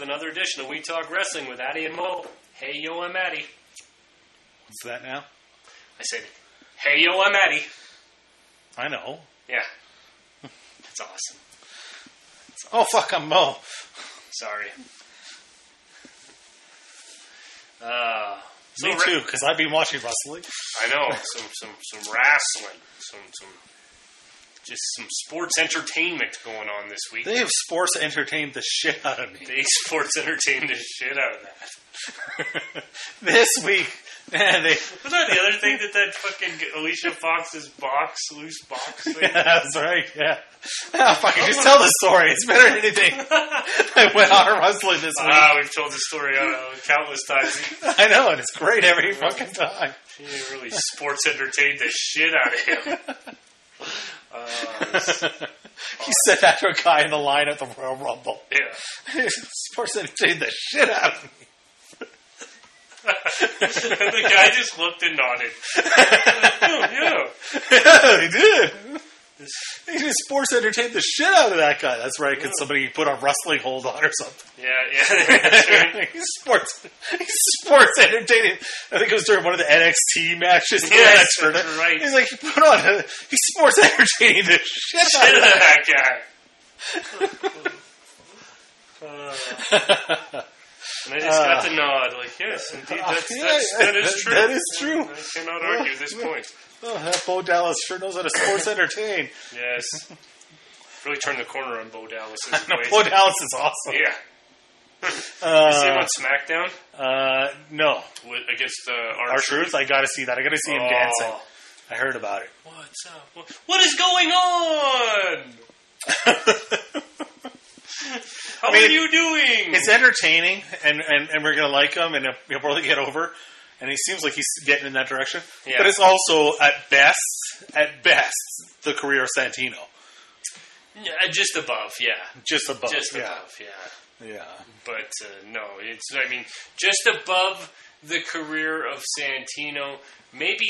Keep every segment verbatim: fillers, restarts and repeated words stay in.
another edition of We Talk Wrestling with Addy and Mo. Hey, yo, I'm Addy. What's that now? I said, hey, yo, I'm Addy. I know. Yeah. That's awesome. That's oh, fuck, I'm Mo. Sorry. Uh, Me so too, because I've been watching wrestling. I know. Some, some, some wrestling. Some, some, just some sports entertainment going on this week. They have sports entertained the shit out of me. They sports entertained the shit out of that. This week, man, they... Was that the other thing that that fucking Alicia Fox's box, loose box thing? Yeah, that's right, yeah. Oh, fucking just tell the story. It's better than anything that went on wrestling this week. Ah, we've told the story uh, countless times. I know, and it's great every fucking time. She really sports entertained the shit out of him. Uh, he said that to a guy in the line at the Royal Rumble. Yeah. Sports entertained the shit out of me. The guy just looked and nodded. Oh, yeah. Yeah, he did. He just sports entertained the shit out of that guy. That's right, because Yeah. somebody put a wrestling hold on or something. Yeah, yeah. That's right. he's sports, he's sports entertaining. I think it was during one of the N X T matches. Yes, that that's right. He's like, he put on a, he's sports entertaining the shit, Shit out of out of that. that guy. uh, and I just got Uh, the nod, like, yes, indeed, that's, yeah, that's, that is true. That is true. I cannot argue this point. Oh, that Bo Dallas sure knows how to sports entertain. Yes. Really turned the corner on Bo Dallas. No, Bo Dallas is awesome. Yeah. Uh, you see him on SmackDown? Uh, no. With, against uh, Our Truth? I gotta see that. I gotta see him Oh. dancing. I heard about it. What's up? What, what is going on? How I mean, are you doing? It's entertaining, and, and, and we're gonna like him, and he'll probably get over. And he seems like he's getting in that direction. Yeah. But it's also, at best, at best, the career of Santino. Yeah, just above, yeah. Just above. Just yeah. above, yeah. Yeah. But uh, no, it's, I mean, just above the career of Santino, maybe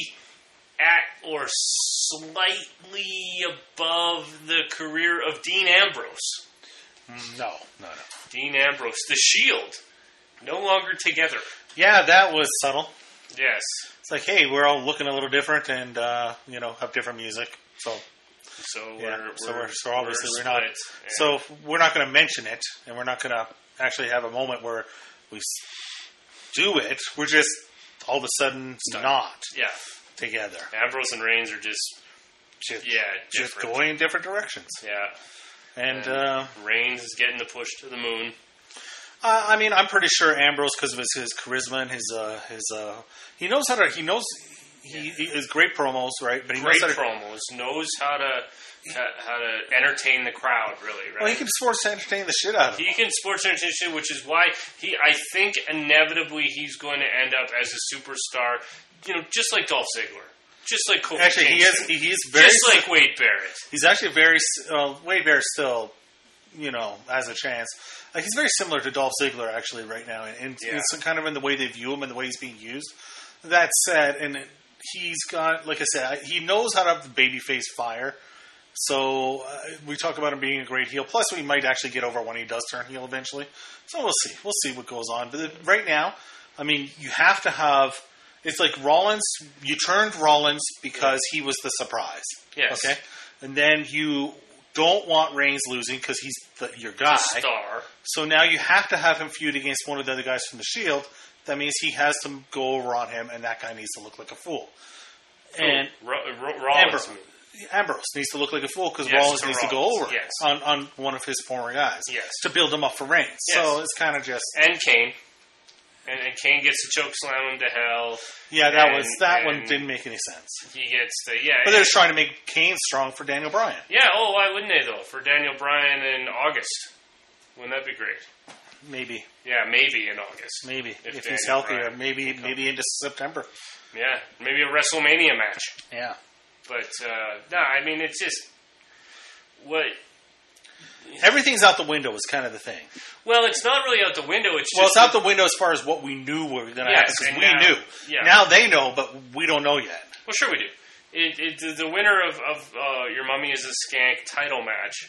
at or slightly above the career of Dean Ambrose. No, no, no. Dean Ambrose, The Shield, no longer together. Yeah, that was subtle. Yes. It's like, hey, we're all looking a little different, and uh, you know, have different music. So, So yeah. we're, so we're, we're so obviously we're we're not. split. Yeah. So we're not going to mention it, and we're not going to actually have a moment where we s- do it. We're just all of a sudden Done. not Yeah. together. Ambrose and Reigns are just, Just, yeah, just different. going in different directions. Yeah. And And uh, Reigns is getting the push to the moon. uh, I mean, I'm pretty sure Ambrose, because of his, his charisma and his uh, his uh, he knows how to he knows he, he is great promos, right? But he Great knows how to. promos, knows how to how to entertain the crowd, really, right? Well, he can sports entertain the shit out of him. He can sports entertain, which is why he, I think, inevitably he's going to end up as a superstar. You know, just like Dolph Ziggler, just like Kofi Actually, he is Kingston, he is very just like Wade Barrett. he's actually very uh, Wade Barrett still, you know, has a chance. Like, he's very similar to Dolph Ziggler actually right now, and, and Yeah. it's kind of in the way they view him and the way he's being used. That said, and he's got, like I said, he knows how to have the babyface fire. So uh, we talk about him being a great heel. Plus, we might actually get over when he does turn heel eventually. So we'll see. We'll see what goes on. But the, right now, I mean, you have to have. It's like Rollins. You turned Rollins because he was the surprise. Yes. Okay. And then you don't want Reigns losing because he's the, your guy. The star. So now you have to have him feud against one of the other guys from the Shield. That means he has to go over on him, and that guy needs to look like a fool. And oh, Ro- Ro- Rollins. Amber- Ambrose needs to look like a fool because Yes, Rollins to needs Rollins, to go over yes. on, on one of his former guys Yes. to build him up for Reigns. Yes. So it's kind of just And Kane. And, and Kane gets to choke slam him to hell. yeah. That And- was that and one didn't make any sense. He gets the yeah. But they're just trying to make Kane strong for Daniel Bryan. Yeah. Oh, why wouldn't they though? For Daniel Bryan in August, wouldn't that be great? Maybe, Yeah, maybe in August. maybe If if, Daniel he's healthy, or Bryan maybe can maybe into September. Yeah, maybe a WrestleMania match. Yeah. But uh, no, I mean it's just what. Everything's out the window is kind of the thing. Well, it's not really out the window. It's Well, just it's out the window as far as what we knew were going to Yes, happen because and we now- knew. yeah. Now they know, but we don't know yet. Well, sure we do. It, it, the- the winner of, of uh, Your Mummy is a Skank title match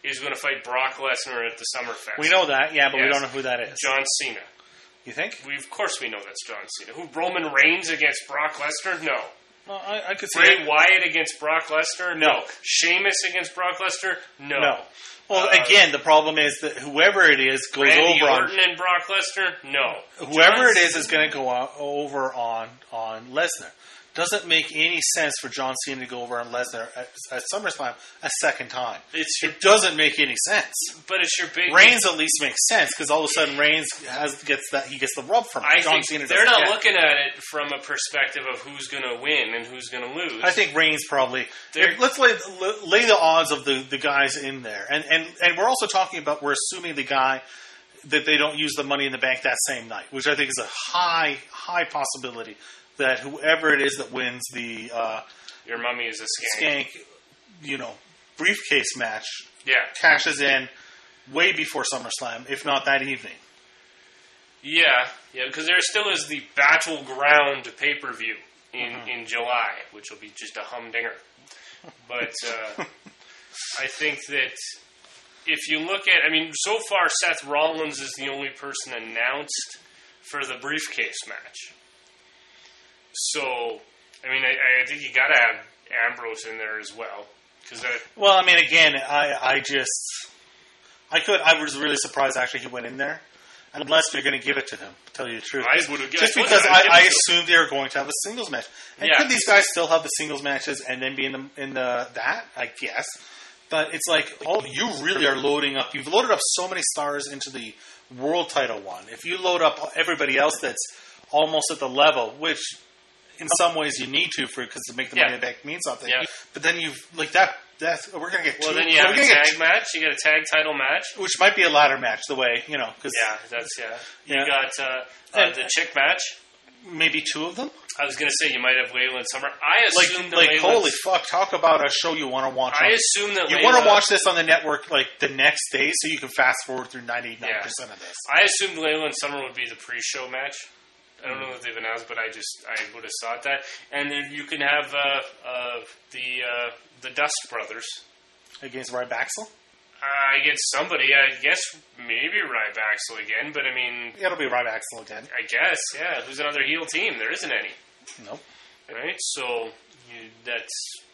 is going to fight Brock Lesnar at the Summerfest. We know that, yeah, but Yes. we don't know who that is. John Cena. You think? We of course we know that's John Cena. Who Roman Reigns against Brock Lesnar? No. Well, I, I could see Bray it. Wyatt against Brock Lesnar? No. Sheamus against Brock Lesnar? No. No. Well, Uh, again, the problem is that whoever it is goes Randy over on... Orton and Brock Lesnar? No. Whoever John it is is going to go on, over on, on Lesnar. Doesn't make any sense for John Cena to go over on Lesnar at, at SummerSlam a second time. It's your, It doesn't make any sense. but it's your big... Reigns at least makes sense because all of a sudden Reigns has gets that he gets the rub from it. I John think Cena they're doesn't not get. looking at it from a perspective of who's going to win and who's going to lose. I think Reigns probably. They're- If, let's lay, lay the odds of the, the guys in there, and, and and we're also talking about we're assuming the guy that they don't use the Money in the Bank that same night, which I think is a high high possibility that whoever it is that wins the uh, Your mummy is a skank. skank, you know, briefcase match Yeah. cashes in way before SummerSlam, if not that evening. Yeah. Yeah, because there still is the Battleground pay-per-view in, Mm-hmm. in July, which will be just a humdinger. But uh, I think that if you look at... I mean, so far Seth Rollins is the only person announced for the briefcase match. So, I mean, I, I think you got to have Ambrose in there as well. Because Well, I mean, again, I, I just, I could, I was really surprised actually he went in there, unless they're going to give it to him. To tell you the truth, I would have just guessed. because I, I assumed they were going to have a singles match. And Yeah. could these guys still have the singles matches and then be in the in the that? I guess, but it's like, oh, you really are loading up. You've loaded up so many stars into the world title one. If you load up everybody else that's almost at the level, which in some ways you need to for because to make the Yeah. money in the bank mean something. Yeah. But then you've like that. That's we're gonna get Well, two. then you we're have a gonna get tag match. You got a tag title match. which might be a ladder match, the way, you know, because Yeah, that's yeah. You Yeah. got uh, uh, And- the chick match. maybe two of them. I was going to say you might have Layla and Summer. I Like, assume that like Layla's- holy fuck, talk about a show you want to watch. I on- assume that you Layla, want to watch this on the network like the next day so you can fast forward through ninety-nine percent of this. I assumed Layla and Summer would be the pre-show match. I don't know if they've announced, but I just I would have thought that. And then you can have uh, uh, the uh, the Dust Brothers Against Rybaxel? uh, against somebody. I guess maybe Rybaxel again, but I mean, Yeah, it'll be Rybaxel again. I guess yeah. Who's another heel team? There isn't any. Nope. Right, so you, that's,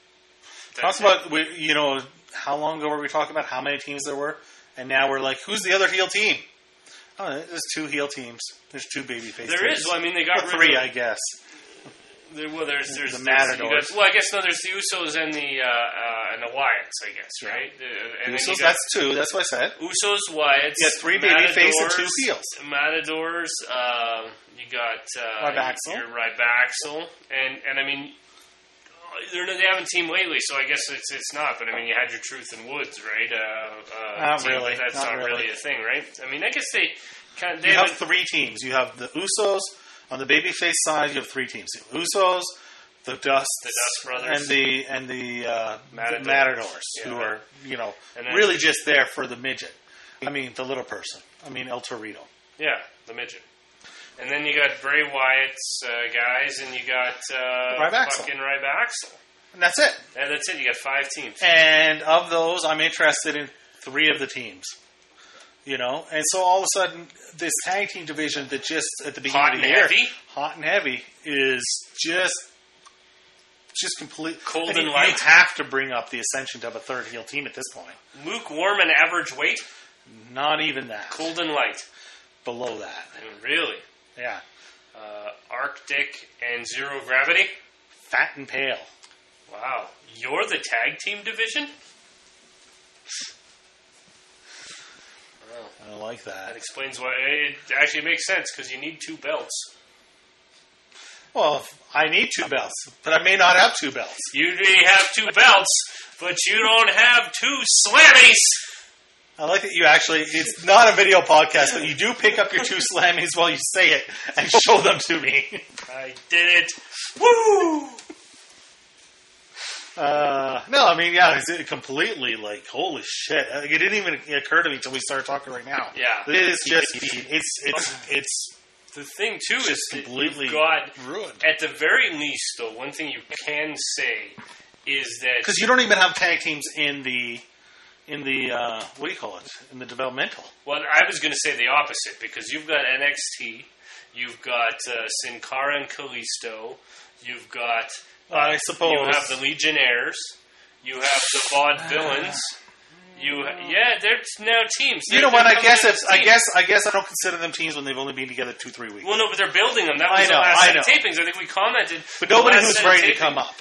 Talk that's about, we, you know, how long ago were we talking about how many teams there were? And now we're like, who's the other heel team? Oh, there's two heel teams. There's two babyface There teams. is. Well, I mean, they got Or rid three, of, I guess. There, well, there's there's The there's- you Matadors. got- well, I guess no. There's the Usos and the uh, uh, and the Wyatts, I guess, right? The, and then Usos, you got that's two. That's what I said. Usos, Wyatts. You got three babyface and two Matadors, heels. Matadors. Um, you got uh, Rybaxel. Your Rybaxel, and and I mean, they're, they haven't teamed lately, so I guess it's it's not. But I mean, you had your Truth and Woods, right? Uh, uh, Not team, really. But that's Not not, really. really a thing, right? I mean, I guess they kind of. They You have haven't- three teams. You have the Usos. On the babyface side, you have three teams. The Usos, the Dust, The Dust Brothers. and the and the uh, Matadors. Matadors, Yeah. who are, you know, And then- really just there for the midget. I mean, the little person. I mean, El Torito. Yeah, the midget. And then you got Bray Wyatt's uh, guys, and you got uh, Rybaxel. fucking Rybaxel. And that's it. Yeah, that's it. You got five teams. And of those, I'm interested in three of the teams. You know, and so all of a sudden, this tag team division that just at the beginning Hot of the and year, heavy? hot and heavy, is just just complete. Cold I mean, and light. You have to bring up the ascension to have a third heel team at this point. Lukewarm and average weight, Not even that. cold and light. Below that. I mean, really. Yeah. Uh, Arctic and Zero Gravity. Fat and pale. Wow, you're the tag team division. I like That that. explains why it actually makes sense because you need two belts. Well, I need two belts, but I may not have two belts. You may have two belts, but you don't have two slammies. I like that you actually, it's not a video podcast, but you do pick up your two slammies while you say it and show them to me. I did it. Woo! Uh, no, I mean, yeah, it's completely like, holy shit. Like, it didn't even occur to me until we started talking right now. Yeah. It is just, it's, it's, it's The thing too is that completely you've got, ruined. at the very least, though, one thing you can say is that Because you don't even have tag teams in the, in the uh, what do you call it? In the developmental. Well, I was going to say the opposite because you've got N X T, you've got uh, Sin Cara and Kalisto, you've got Uh, I suppose you have the Legionnaires, you have the Vaude Villains. You yeah, they're now teams. You They're, know what? they're I guess coming it's, as I teams. guess I guess I don't consider them teams when they've only been together two three weeks. Well, no, but they're building them. That I was know, the last I set know. of tapings. I think we commented. But nobody the last who's set of ready to taping- come up.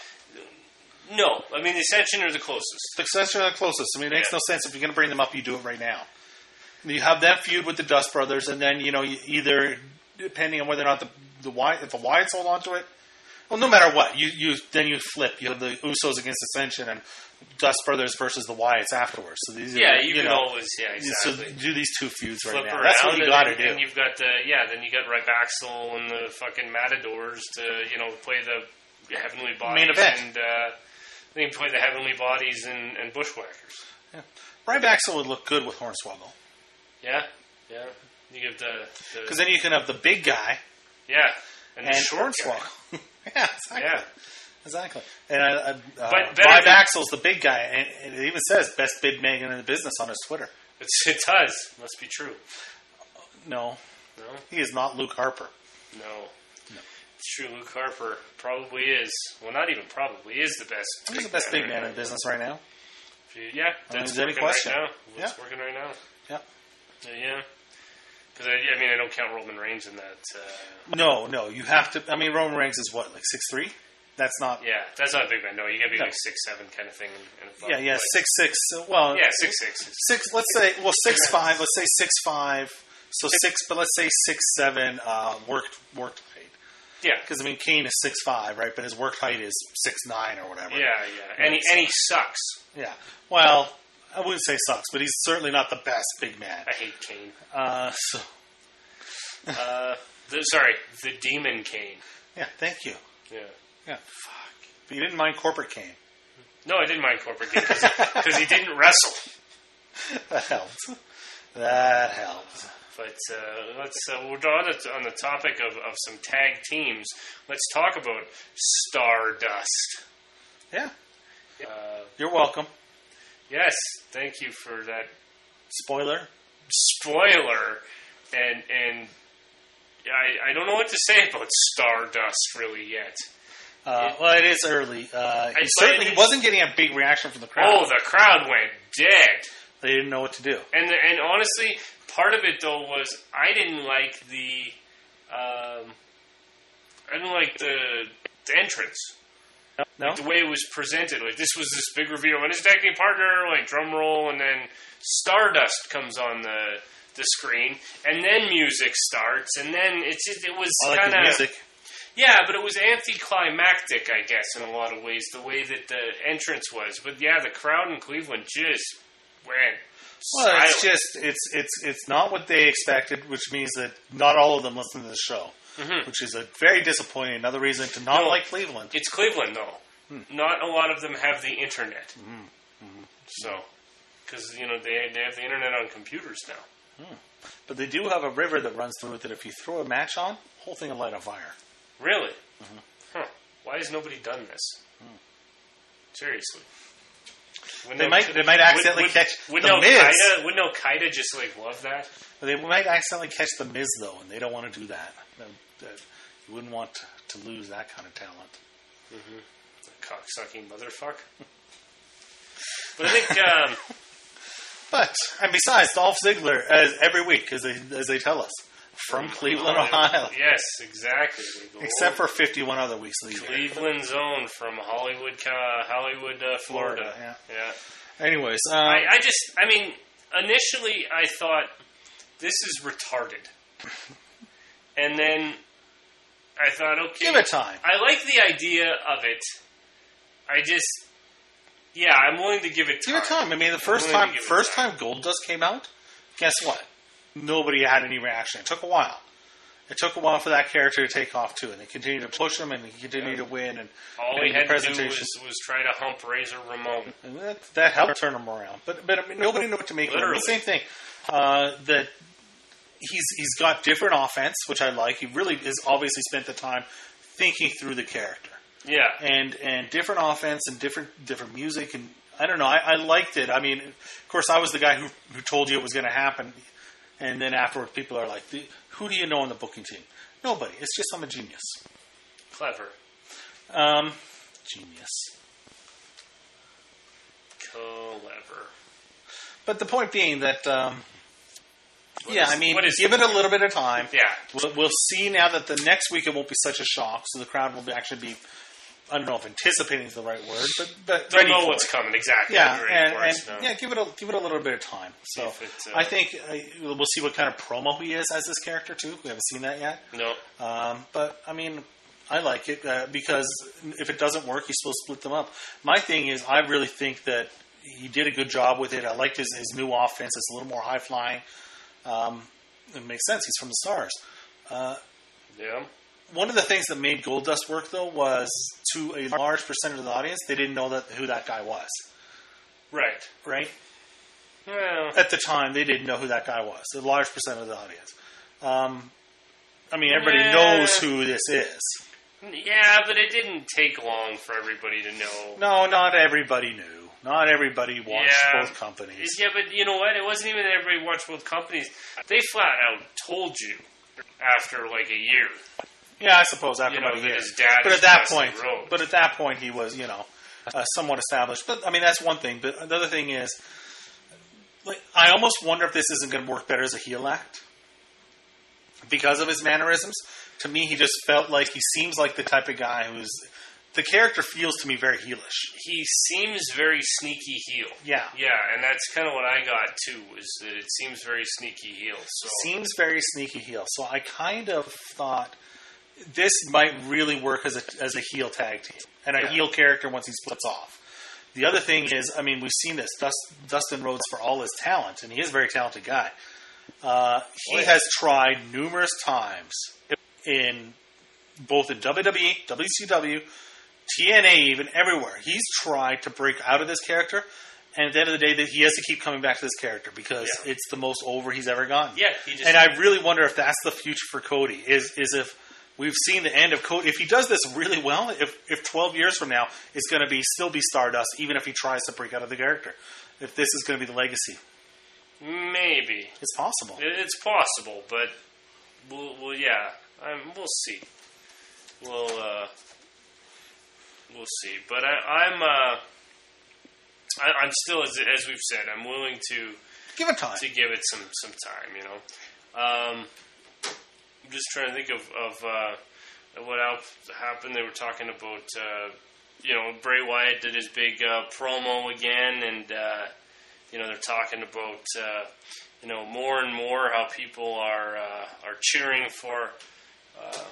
No, I mean the Ascension are the closest. The Ascension are the closest. I mean, it makes Yeah. no sense if you're going to bring them up, you do it right now. You have them feud with the Dust Brothers, and then you know you either depending on whether or not the the Wyatt, if the Wyatts hold on to it. Well, no matter what, you, you then you flip. You have the Usos against Ascension and Dust Brothers versus the Wyatts afterwards. So these, Yeah, are, you, you can know, always yeah exactly. So do these two feuds right Flip now. around That's what you and got to then- do. And you've got the yeah, then you got Rybaxel and the fucking Matadors to you know play the Heavenly Bodies Main event. and uh, they can play the Heavenly Bodies and, and Bushwhackers. Yeah. Rybaxel would look good with Hornswoggle. Yeah, yeah. You give the Because the then you can have the big guy yeah and, and the short guy. Hornswoggle. yeah, exactly. Yeah. Exactly. And uh, uh, But better than- Rybaxel's the big guy, and, and it even says best big man in the business on his Twitter. It's, it does. Must be true. No, No, he is not Luke Harper. no. It's true. Luke Harper probably is. Well, not even probably is the best. He's the best big man in business right now. If you- Yeah, I mean, that's is there any working right question? now. That's Yeah. working right now. Yeah. Uh, yeah. Because I, I mean, I don't count Roman Reigns in that. Uh, No, no, you have to. I mean, Roman Reigns is what, like six three? That's not. yeah, that's not a big man. No, you got to be No. like six seven kind of thing. And, and above. Yeah, yeah, But- six six. Well, Yeah, six six. six. Let's say well six five. Let's say six five. So six, but let's say six seven. Uh, worked worked height. Yeah, Because I mean, Kane is six five, right? But his worked height is six nine or whatever. yeah, yeah. And he, and he sucks. Yeah. Well, I wouldn't say sucks, but he's certainly not the best big man. I hate Kane. Uh, so Uh, the, sorry, the Demon Kane. yeah, thank you. Yeah. Yeah. Fuck. But you didn't mind corporate Kane. No, I didn't mind Corporate Kane because he didn't wrestle. That helped. That helped. But uh, let's uh, we're on the, on the topic of, of some tag teams. Let's talk about Stardust. Yeah. Uh, You're welcome. yes, thank you for that Spoiler. spoiler. And and I I don't know what to say about Stardust really yet. Uh, well, it is early. Uh, he I- certainly but it- wasn't getting a big reaction from the crowd. Oh, the crowd went dead. They didn't know what to do. And the, and honestly, part of it though was I didn't like the um, I didn't like the, the entrance. No? Like the way it was presented. Like this was this big reveal and his tag team partner, like drum roll, and then Stardust comes on the the screen, and then music starts, and then it's just, it was I like kind the of music. yeah, but it was anticlimactic, I guess, in a lot of ways, the way that the entrance was. But yeah, the crowd in Cleveland just went Well, silent. it's just it's it's it's not what they expected, which means that not all of them listen to the show, Mhm. which is a very disappointing. Another reason to not No. like Cleveland. It's Cleveland, though. Hmm. Not a lot of them have the internet. Mm-hmm. So, because, you know, they, they have the internet on computers now. But they do have a river that runs through it that if you throw a match on, whole thing will light on fire. Really? Mm-hmm. Huh. Why has nobody done this? Seriously. Wouldn't They Al- might- they might accidentally would, catch wouldn't the Al Miz. Qaeda, wouldn't Al Qaeda just, like, love that? But they might accidentally catch the Miz though, and they don't want to do that. That- that- You wouldn't want to lose that kind of talent. The cocksucking motherfucker. But I think, um, But and besides, Dolph Ziggler, as every week, as they as they tell us, from Cleveland, Ohio, yes, exactly. The except for fifty-one other weeks of the year. Cleveland's own from Hollywood, uh, Hollywood, uh, Florida. Florida, yeah. Anyways, um, I, I just, I mean, initially I thought this is retarded, and then I thought, okay, give it time. I like the idea of it. I just, yeah, I'm willing to give it time. Give it time. I mean, the first willing to time, give it first time. time Goldust came out, guess what? Nobody had any reaction. It took a while. It took a while for that character to take off too, and they continued to push him, and he continued to win. And All and he the had to do presentation. was, was try to hump Razor Ramon. And that, that helped turn him around. But but I mean, nobody knew what to make of him. Literally. The same thing. Uh, that he's he's got different offense, which I like. He really has obviously spent the time thinking through the character, Yeah. and and different offense and different different music and I don't know. I, I liked it. I mean, of course, I was the guy who who told you it was going to happen, and then afterward, people are like, "Who do you know on the booking team?" Nobody. It's just I'm a genius. Clever. Um, genius. Clever. But the point being that, um, yeah, is, I mean, what is give it a little bit of time. Yeah. We'll, we'll see now that the next week it won't be such a shock, so the crowd will be actually be, I don't know if anticipating is the right word, but but They'll ready know for what's it. coming exactly. Yeah, Ready and, for and it, no. yeah, give it a give it a little bit of time. So If it's, uh, I think uh, we'll see what kind of promo he is as this character too. We haven't seen that yet. No. Um, but I mean, I like it uh, because if it doesn't work, you still split them up. My thing is, I really think that he did a good job with it. I liked his, his new offense. It's a little more high flying. Um, it makes sense. He's from the Stars. Uh, Yeah. one of the things that made Goldust work, though, was to a large percentage of the audience, they didn't know that who that guy was. Right. Right? Well. At the time, they didn't know who that guy was. A large percent of the audience. Um, I mean, everybody Yeah. knows who this is. Yeah, but it didn't take long for everybody to know. No, not everybody knew. Not everybody watched Yeah. both companies. Yeah, but you know what? It wasn't even that everybody watched both companies. They flat out told you after like a year. Yeah, I suppose after You know, about a that year. his dad But was at that passing point, the road. but at that point, he was, you know, uh, somewhat established. But I mean, that's one thing. But the other thing is, like, I almost wonder if this isn't going to work better as a heel act because of his mannerisms. To me, he just felt like he seems like the type of guy who's. The character feels to me very heelish. He seems very sneaky heel. Yeah. Yeah, and that's kind of what I got too. Was that it seems very sneaky heel. So Seems very sneaky heel. So I kind of thought this might really work as a as a heel tag team and a Yeah. heel character once he splits off. The other thing is, I mean, we've seen this Dust, Dustin Rhodes for all his talent, and he is a very talented guy. Uh, he Oh, yeah. has tried numerous times in both in W W E, W C W, T N A, even everywhere. He's tried to break out of this character, and at the end of the day, that he has to keep coming back to this character because Yeah. it's the most over he's ever gotten. yeah, he just And I really wonder if that's the future for Cody. Is is if we've seen the end of Cody. If he does this really well, if if twelve years from now it's going to be still be Stardust, even if he tries to break out of the character. If this is going to be the legacy, maybe it's possible. It- it's possible, but we'll, we'll yeah, I'm, we'll see. We'll uh, we'll see. But I, I'm uh, I, I'm still as as we've said, I'm willing to. Give it time. to give it some, some time, you know. Um, I'm just trying to think of, of uh, what else happened. They were talking about, uh, you know, Bray Wyatt did his big uh, promo again, and, uh, you know, they're talking about, uh, you know, more and more how people are uh, are cheering for uh,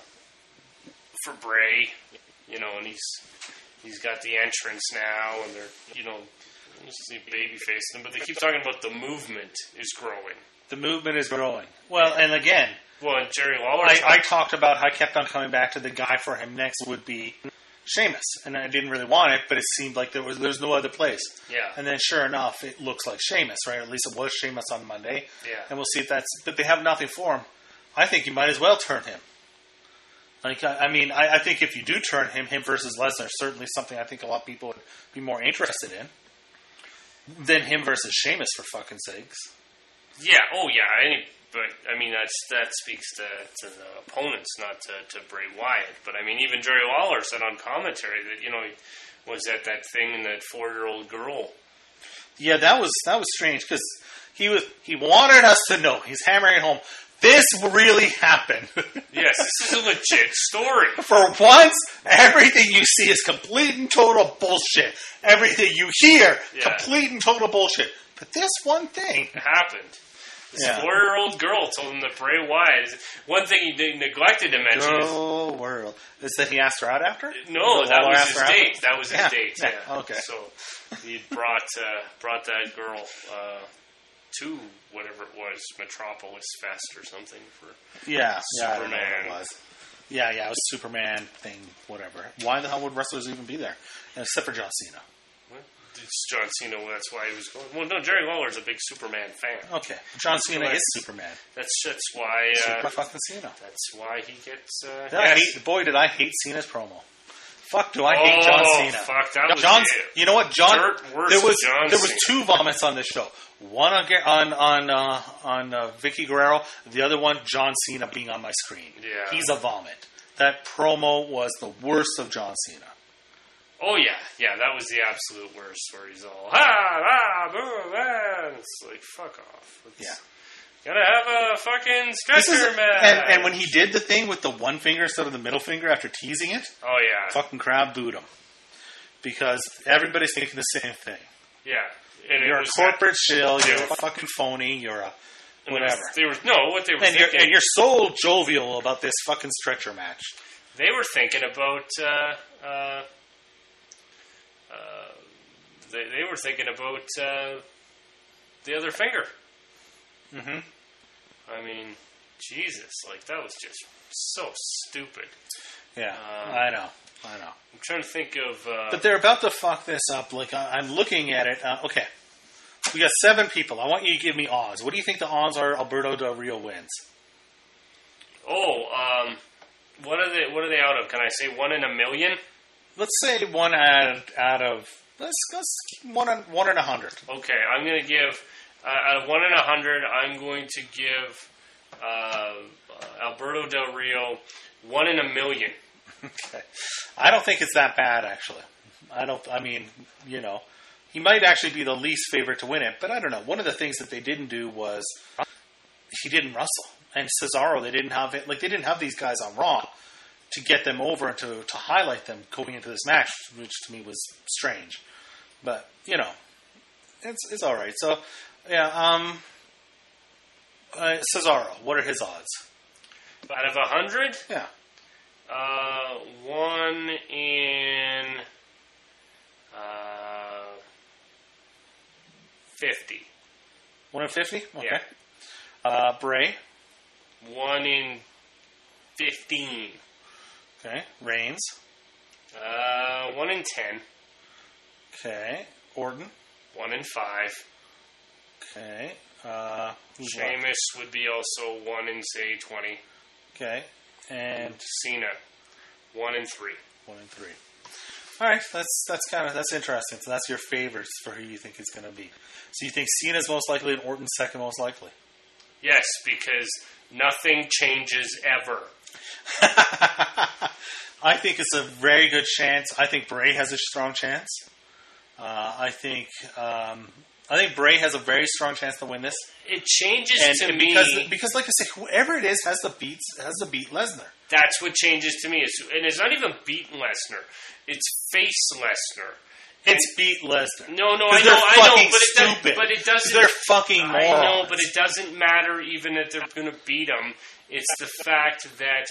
for Bray, you know, and he's he's got the entrance now, and they're, you know, you see baby facing, but they keep talking about the movement is growing. The movement is growing. Well, and again, Well, and Jerry Lawler. I, I talked about how I kept on coming back to the guy for him next would be Sheamus, and I didn't really want it, but it seemed like there was there's no other place. yeah, And then, sure enough, it looks like Sheamus, right? At least it was Sheamus on Monday. yeah, And we'll see if that's. But they have nothing for him. I think you might as well turn him. Like, I, I mean, I, I think if you do turn him, him versus Lesnar is certainly something I think a lot of people would be more interested in than him versus Sheamus, for fucking sakes. yeah. Oh, yeah. Any, but I mean, that's that speaks to, to the opponents, not to, to Bray Wyatt. But I mean, even Jerry Lawler said on commentary that you know he was at that thing and that four year old girl. Yeah, that was that was strange because he was he wanted us to know. He's hammering it home. This really happened. Yes, this is a legit story. For once, everything you see is complete and total bullshit. Everything you hear, Yeah. complete and total bullshit. But this one thing, It happened. This Yeah. four-year-old girl told him that Bray Wyatt. Is, one thing he did- neglected to mention is girl world, is that he asked her out after? no, Is that Lawler was asked his her out? date. That was his Yeah, date. yeah, Yeah. okay. So he brought uh, brought that girl uh, to whatever it was, Metropolis Fest or something for Yeah, yeah, I don't know what Superman. it was. Yeah, yeah, it was Superman thing, whatever. Why the hell would wrestlers even be there? Except for John Cena. what? It's John Cena. That's why he was going. Well, no, Jerry Lawler's a big Superman fan. Okay, John Cena Well, is Superman. That's that's why. Uh, Super fucking Cena. that's why he gets. Uh, Did I yes. hate, boy, did I hate Cena's promo. fuck do I hate John Oh, Cena. fuck, that was John, it. you know what, John? Dirt worse There was John there was Cena. two vomits on this show. One on Gar- on on uh, on uh, Vicky Guerrero. The other one, John Cena being on my screen. Yeah. He's a vomit. That promo was the worst of John Cena. Oh, yeah. Yeah, that was the absolute worst, where he's all, ha, ha, boo, ah. And it's like, fuck off. It's, Yeah. Gotta have a fucking This stretcher is, match. and, and when he did the thing with the one finger instead of the middle finger after teasing it, Oh, yeah. fucking crowd booed him. Because everybody's thinking the same thing. Yeah. And it You're a was corporate shill, you're Yeah. a fucking phony, you're a that- whatever. They were, no, what they were And you're, thinking... and you're so jovial about this fucking stretcher match. They were thinking about... Uh, uh, uh, they, they were thinking about uh, the other finger. Mm-hmm. I mean, Jesus, like, that was just so stupid. Yeah, Um, I know, I know. I'm trying to think of... Uh, But they're about to fuck this up. Like, I, I'm looking at it. Uh, okay. We got seven people. I want you to give me odds. What do you think the odds are Alberto Del Rio wins? oh, um, what are they, what are they out of? Can I say one in a million? Let's say one out, out of... Let's, let's one, in- one in a hundred. Okay, I'm going to give... Uh, out of one in a hundred, I'm going to give uh, Alberto Del Rio one in a million. Okay. I don't think it's that bad, actually. I don't... I mean, you know... He might actually be the least favorite to win it, but I don't know. One of the things that they didn't do was he didn't wrestle. And Cesaro, they didn't have it. Like, they didn't have these guys on Raw to get them over and to, to highlight them going into this match, which to me was strange. But, you know, it's it's all right. So, yeah, um, uh, Cesaro, what are his odds? Out of a hundred, Yeah. uh, one in uh, fifty. one in fifty? Okay. Yeah. Uh, Bray. One in fifteen. Okay. Reigns. Uh, one in ten. Okay. Orton. One in five. Okay. Uh, who's left? Sheamus would be also one in, say, twenty. Okay. And Cena, one in three. one and three. All right, that's that's kind of that's interesting. So that's your favorites for who you think is going to be. So you think Cena's most likely and Orton's second most likely? Yes, because nothing changes ever. I think it's a very good chance. I think Bray has a strong chance. Uh, I think um, I think Bray has a very strong chance to win this. It changes And, to and me. because because like I said, whoever it is has the beats has to beat Lesnar. That's what changes to me. It's, and it's not even beat Lesnar. It's face Lesnar. It's beat Lesnar. No, no, I 'Cause know, they're I know, fucking but it, does, stupid. but it 'Cause doesn't. they're fucking morons. I know, but it doesn't matter even that they're going to beat him. It's the fact that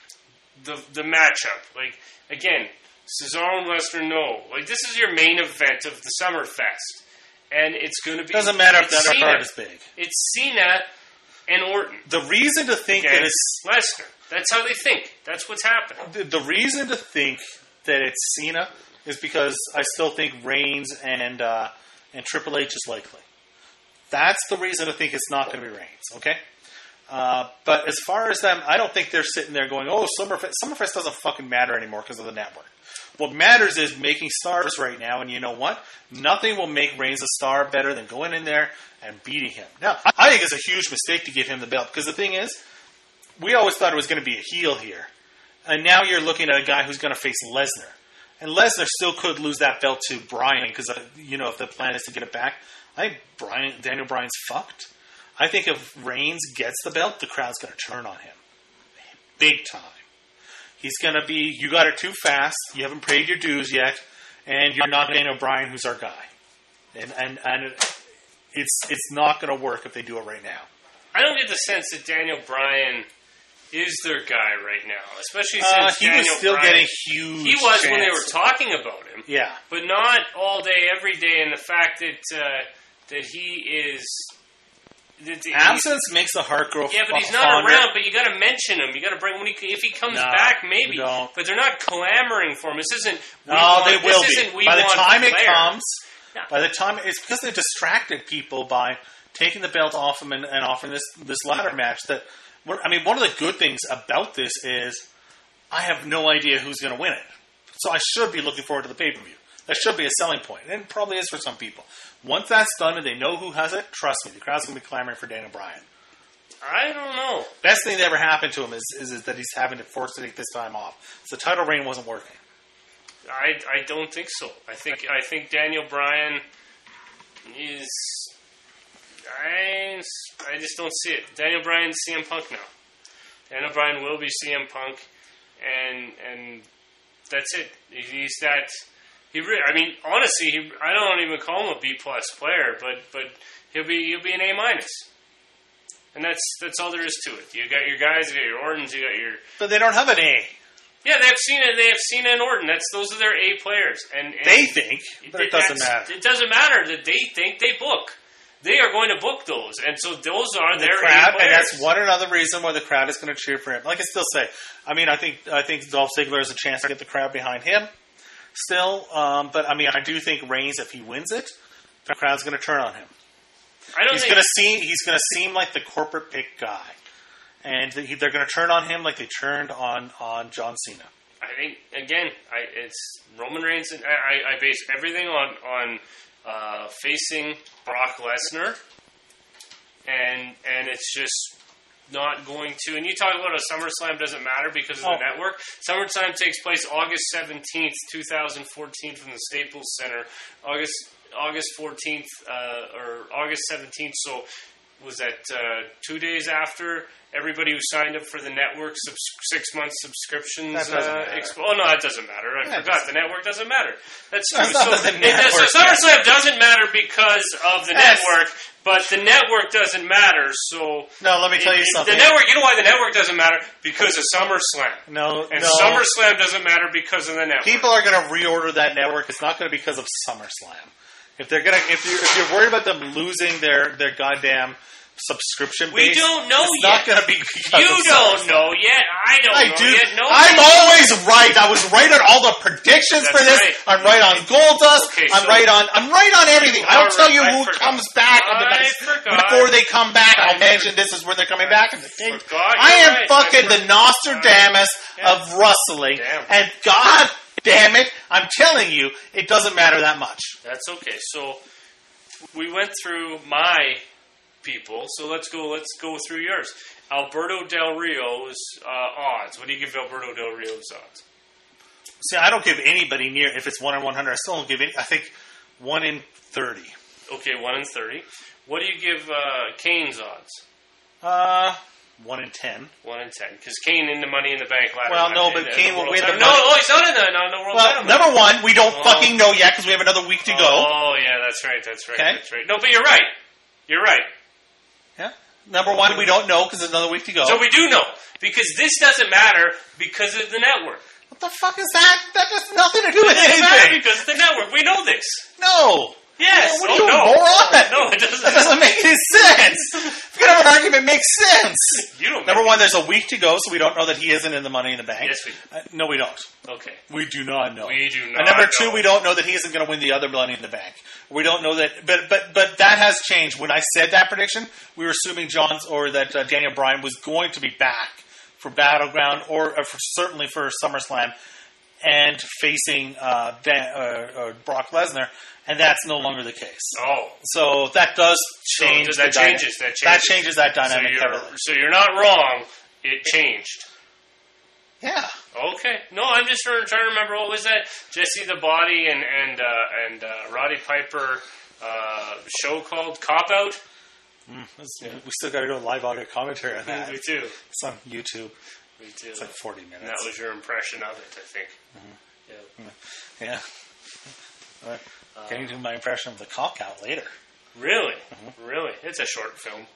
the the matchup. Like again, Cesaro and Lesnar. No, like this is your main event of the Summerfest, and it's going to be. Doesn't matter if it's the Cena. undercard is big. It's Cena and Orton The reason to think that against it's Lesnar. That's how they think. That's what's happening. the, the reason to think that it's Cena is because I still think Reigns and uh, and Triple H is likely. That's the reason to think it's not going to be Reigns. Okay, uh, but as far as them, I don't think they're sitting there going, "Oh, Summerfest, Summerfest doesn't fucking matter anymore because of the network." What matters is making stars right now, and you know what? Nothing will make Reigns a star better than going in there and beating him. Now, I think it's a huge mistake to give him the belt because the thing is, we always thought it was going to be a heel here. And now you're looking at a guy who's going to face Lesnar. And Lesnar still could lose that belt to Bryan because, uh, you know, if the plan is to get it back, I think Bryan, Daniel Bryan's fucked. I think if Reigns gets the belt, the crowd's going to turn on him. Big time. He's going to be, you got it too fast, you haven't paid your dues yet, and you're not Daniel Bryan, who's our guy. And, and, and it's, it's not going to work if they do it right now. I don't get the sense that Daniel Bryan is their guy right now, especially since Uh, he Daniel was still Bryan, getting huge He was when they were chances. talking about him, Yeah. but not all day, every day. And the fact that uh, that he is that he's- Absence makes the heart grow yeah, but he's fo- not fonder. around. But you got to mention him. You got to bring when he if he comes No, back, maybe. we don't. But they're not clamoring for him. This isn't. We No, want, they will this be. Isn't we By the want time it Flair. comes, No. by the time it's because they distracted people by taking the belt off him and, and offering this this ladder match. That I mean, one of the good things about this is I have no idea who's going to win it. So I should be looking forward to the pay-per-view. That should be a selling point. And it probably is for some people. Once that's done and they know who has it, trust me, the crowd's going to be clamoring for Daniel Bryan. I don't know. Best thing that ever happened to him is, is, is that he's having to force to take this time off. So the title reign wasn't working. I, I don't think so. I think I think Daniel Bryan is... I, I just don't see it. Daniel Bryan's C M Punk now. Daniel Bryan will be C M Punk, and and that's it. He's that... He re, I mean, honestly, he, I don't even call him a B plus player, but but he'll be he'll be an A minus, and that's that's all there is to it. You got your guys, you got your Ortons, you got your. But they don't have an A. Yeah, they have Cena. They have Cena and Orton. That's those are their A players, and, and they think, but it doesn't matter. It doesn't matter that they think they book. They are going to book those, and so those are the their crowd, A players. And that's one another reason why the crowd is going to cheer for him. Like I still say, I mean, I think I think Dolph Ziggler has a chance to get the crowd behind him. Still, um, but I mean, I do think Reigns, if he wins it, the crowd's going to turn on him. I don't he's think going to seem he's going to seem like the corporate pick guy, and they're going to turn on him like they turned on, on John Cena. I think again, I, it's Roman Reigns, and I, I base everything on on uh, facing Brock Lesnar, and and it's just. Not going to, and you talk about a SummerSlam doesn't matter because of oh. the network. SummerSlam takes place August seventeenth, twenty fourteen from the Staples Center. August August fourteenth, uh, or August seventeenth, so was that uh, two days after everybody who signed up for the network subs- six-month subscriptions? That doesn't uh, matter. exp- oh, no, that doesn't matter. I that forgot. Doesn't. The network doesn't matter. That's That's true. not So, the it does, so network, SummerSlam doesn't matter because of the Yes. network, but the network doesn't matter, so... No, let me tell you it, something. The network, you know why the network doesn't matter? Because of SummerSlam. No, And no. SummerSlam doesn't matter because of the network. People are going to reorder that network. It's not going to be because of SummerSlam. If they're going to, if you're, if you're worried about them losing their, their goddamn subscription We base, don't know it's yet. not going to be because You of don't SummerSlam. know yet. I don't I know do. yet. No, I'm always right. I was right on all the predictions That's for this. right. I'm right on Goldust. Okay, I'm so- right on. I'm right on everything. You I'll are tell you right. I who forgot. comes back in the I next, forgot. before they come back. I I'll mention this is where they're coming back. And the thing. Forgot. I You're am right. fucking I the Nostradamus Yeah. of wrestling, Damn. and God damn it, I'm telling you, it doesn't matter that much. That's okay. So we went through my people. So let's go. Let's go through yours. Alberto Del Rio's uh, odds. What do you give Alberto Del Rio's odds? See, I don't give anybody near. If it's one in one hundred, I still don't give any. I think one in thirty. Okay, one in thirty. What do you give uh, Kane's odds? Uh, one in ten. One in ten. Because Kane in the Money in the Bank ladder. Well, no, in but the- Kane the will World win the title. money- No, oh, he's not in the, no, no World Well, title. number one, we don't Oh. fucking know yet because we have another week to go. Oh, yeah, that's right, that's right, Okay. that's right. No, but you're right. You're right. Yeah. Number one, we don't know because there's another week to go. So we do know. Because this doesn't matter because of the network. What the fuck is that? That has nothing to do It with doesn't matter anything. because of the network. We know this. No. Yes. What are oh, you, no. a moron? No, it doesn't. That doesn't make any sense. If you're going to have an argument, makes sense. You don't Number make one, there's a week to go, so we don't know that he isn't in the Money in the Bank. Yes, we do. Uh, no, we don't. Okay. We do not know. We do not And number two, know. we don't know that he isn't going to win the other Money in the Bank. We don't know that, but but but that has changed. When I said that prediction, we were assuming John's or that uh, Daniel Bryan was going to be back for Battleground or, or for, certainly for SummerSlam and facing uh, Dan, uh, uh, Brock Lesnar, and that's no longer the case. Oh. So that does change. So that the changes. dyna- That changes. That changes that So dynamic you're, heavily. so you're not wrong. It changed. Yeah. Okay. No, I'm just trying to remember what was that Jesse the Body and and uh, and uh, Roddy Piper uh, show called Cop Out. Mm, that's- we still got to do a live audio commentary on that. Me too. It's on YouTube. Me too. It's like forty minutes. And that was your impression of it, I think. Mm-hmm. Yeah. All right. Can you do my impression of the cock out later? Really? Mm-hmm. Really? It's a short film.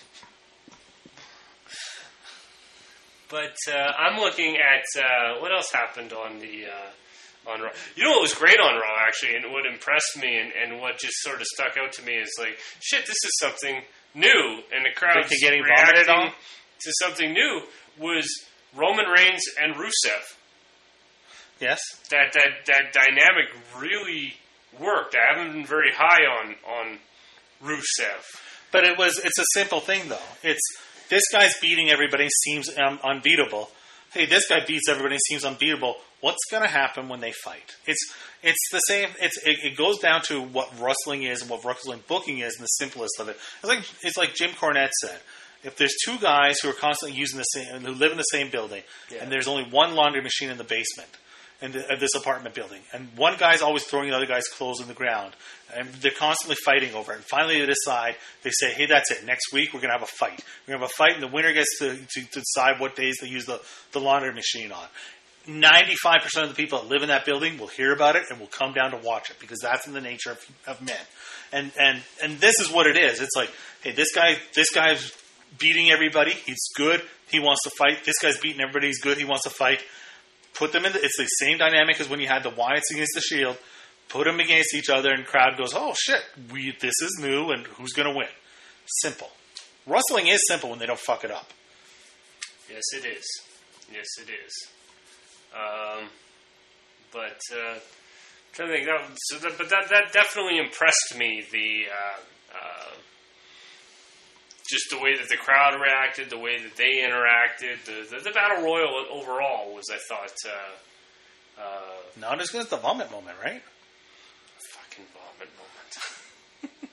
But uh, I'm looking at uh, what else happened on the uh, on Raw. You know what was great on Raw, actually, and what impressed me, and, and what just sort of stuck out to me is like, shit, this is something new, and the crowd's Think you're getting vomited reacting on? to something new. Was Roman Reigns and Rusev? Yes. That that that dynamic really worked. I haven't been very high on on Rusev. But it was. It's a simple thing, though. It's this guy's beating everybody. Seems um, unbeatable. hey, this guy beats everybody, seems unbeatable. What's going to happen when they fight? It's it's the same. It's it, it goes down to what wrestling is and what wrestling booking is, and the simplest of it. It's like it's like Jim Cornette said. If there's two guys who are constantly using the same, who live in the same building, Yeah. and there's only one laundry machine in the basement, in the, of this apartment building, and one guy's always throwing the other guy's clothes in the ground, and they're constantly fighting over it. And finally, they decide, they say, "Hey, that's it. Next week, we're going to have a fight. We're going to have a fight, and the winner gets to, to, to decide what days they use the, the laundry machine on." ninety-five percent of the people that live in that building will hear about it and will come down to watch it because that's in the nature of, of men. And and and this is what it is. It's like, hey, this guy, this guy's beating everybody. He's good. He wants to fight. This guy's beating everybody. He's good. He wants to fight. Put them in. The, it's the same dynamic as when you had the Wyatts against the Shield. Put them against each other, and crowd goes, "Oh shit, we this is new, and who's going to win?" Simple. Wrestling is simple when they don't fuck it up. Yes, it is. Yes, it is. Um, but uh, I'm trying to think. That, so that, but that that definitely impressed me. The uh, uh, just the way that the crowd reacted, the way that they interacted, the the, the battle royal overall was, I thought, uh, uh, not as good as the vomit moment, right? Fucking vomit moment.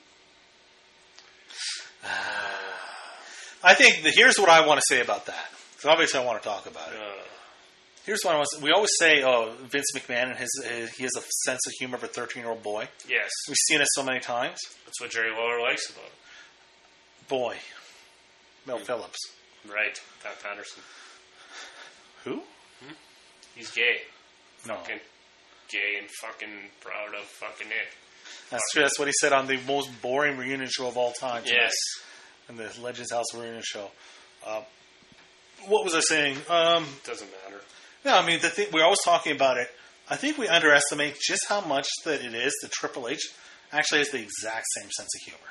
I think the, here's what I want to say about that. Because obviously I want to talk about it. Uh, Here's what I want to say. We always say, oh, Vince McMahon, and his, his, he has a sense of humor of a thirteen-year-old boy. yes, We've seen it so many times. that's what Jerry Lawler likes about it. Boy. Mel Phillips. Right, Pat Patterson. Who? He's gay. No. Fucking gay and fucking proud of fucking it. That's true. That's what he said on the most boring reunion show of all time. tonight. Yes. In the Legends House reunion show. Uh, what was I saying? Um, Doesn't matter. no, I mean, the thing, we're always talking about it. I think we underestimate just how much that it is that Triple H actually has the exact same sense of humor.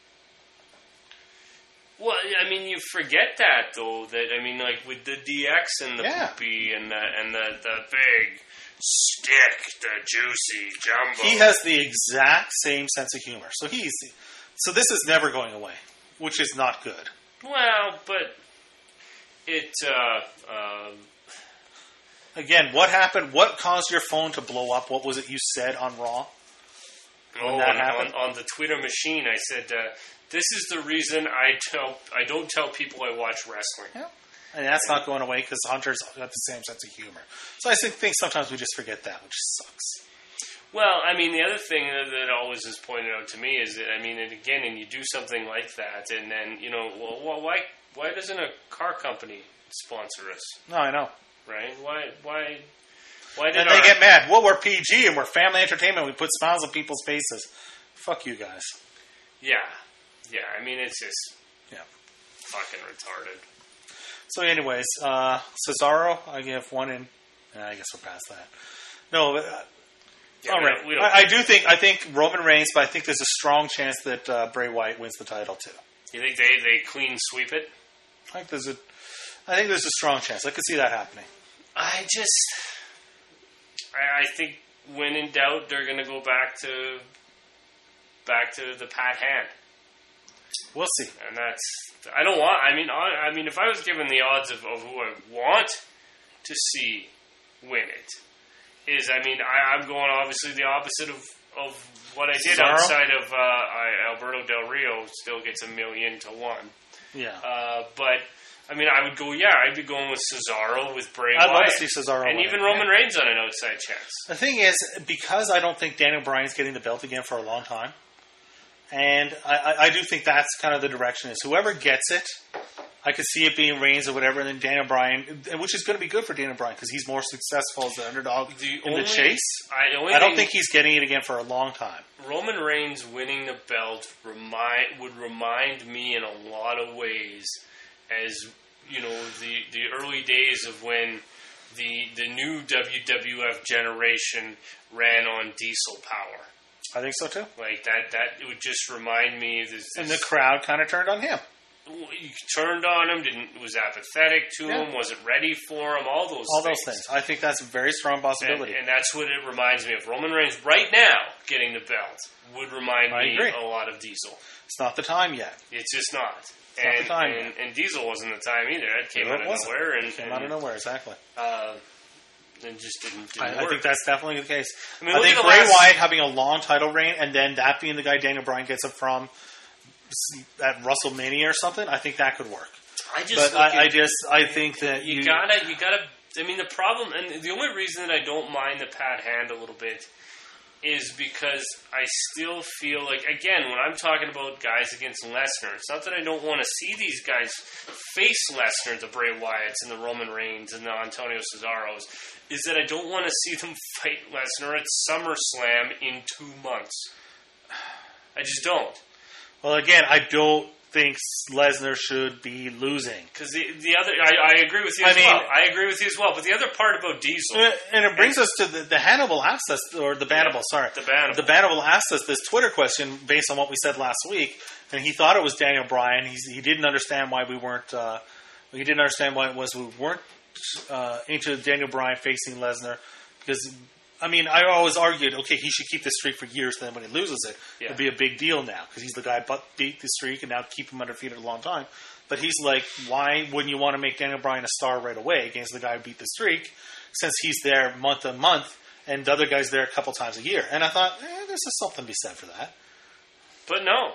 Well, I mean, you forget that though. That I mean, like with the D X and the Yeah. poopy and the and the, the big stick, the juicy jumbo. He has the exact same sense of humor. So he's so this is never going away, which is not good. Well, but it. Uh, uh, Again, what happened? What caused your phone to blow up? What was it you said on Raw? oh, that on, happened? on, on the Twitter machine, I said, uh, "This is the reason I tell I don't tell people I watch wrestling." Yeah. And that's not going away because Hunter's got the same sense of humor. So I think think sometimes we just forget that, which sucks. Well, I mean, the other thing that, that always is pointed out to me is that, I mean, and again, and you do something like that, and then, you know, well, well why why doesn't a car company sponsor us, No, I know. right? Why, why, why did And our, they get mad. Well, we're P G and we're family entertainment. We put smiles on people's faces. Fuck you guys. Yeah, yeah, I mean, it's just Yeah. fucking retarded. So, anyways, uh, Cesaro, I give one in. Uh, I guess we're past that. No, but, uh, Yeah, all we right. don't- we don't- I, I do think I think Roman Reigns, but I think there's a strong chance that uh, Bray Wyatt wins the title too. You think they, they clean sweep it? I think there's a, I think there's a strong chance. I could see that happening. I just, I, I think when in doubt, they're going to go back to, back to the Pat Hand. We'll see. And that's, I don't want, I mean, I, I mean, if I was given the odds of, of who I want to see win it, is, I mean, I, I'm going obviously the opposite of, of what I did Cesaro? outside of uh, I, Alberto Del Rio still gets a million to one. Yeah. Uh, but, I mean, I would go, yeah, I'd be going with Cesaro, with Bray I'd love Wyatt. to see Cesaro And win even it. Roman Reigns on an outside chance. The thing is, because I don't think Daniel Bryan's getting the belt again for a long time, and I, I, I do think that's kind of the direction is whoever gets it, I could see it being Reigns or whatever, and then Daniel Bryan, which is going to be good for Daniel Bryan because he's more successful as the underdog The in only- the chase. I, the only I don't thing- think he's getting it again for a long time. Roman Reigns winning the belt remind would remind me in a lot of ways as, you know, the, the early days of when the the new W W F generation ran on diesel power. I think so too. Like that that it would just remind me of this, And this the crowd kind of turned on him. you turned on him, didn't was apathetic to Yeah. him, wasn't ready for him, all those All things. those things. I think that's a very strong And, possibility. and that's what it reminds me of. Roman Reigns right now getting the belt would remind I me agree. a lot of Diesel. It's not the time yet. It's just not. not and, the time. and, and Diesel wasn't the time either. That came No, out it of wasn't. nowhere. And, Came and, out of nowhere, exactly. Uh, it just didn't, didn't I, work. I think that's definitely the case. I mean, I look think at the Bray last- Wyatt having a long title reign and then that being the guy Daniel Bryan gets it from at WrestleMania or something, I think that could work. I just But look I, at- I just, I think that You you, gotta, you gotta. I mean, the problem, and the only reason that I don't mind the Pat hand a little bit is because I still feel like, again, when I'm talking about guys against Lesnar, it's not that I don't want to see these guys face Lesnar, the Bray Wyatts, and the Roman Reigns, and the Antonio Cesaros, is that I don't want to see them fight Lesnar at SummerSlam in two months. I just don't. well, again, I don't think Lesnar should be losing. Because the, the other, I, I agree with you I as mean- well. I agree with you as well. But the other part about Diesel, And it brings us to the, the Hannibal asked us, or the Bannable, sorry. the Bannable. The Bannable asked us this Twitter question based on what we said last week, and he thought it was Daniel Bryan. He's, he didn't understand why we weren't, uh, he didn't understand why it was we weren't uh, into Daniel Bryan facing Lesnar, because, I mean, I always argued, okay, he should keep this streak for years, then when he loses it, Yeah. it'd be a big deal now, because he's the guy but beat the streak and now keep him undefeated a long time. But he's like, why wouldn't you want to make Daniel Bryan a star right away against the guy who beat the streak, since he's there month to month, and the other guy's there a couple times a year? And I thought, eh, there's just something to be said for that. But no.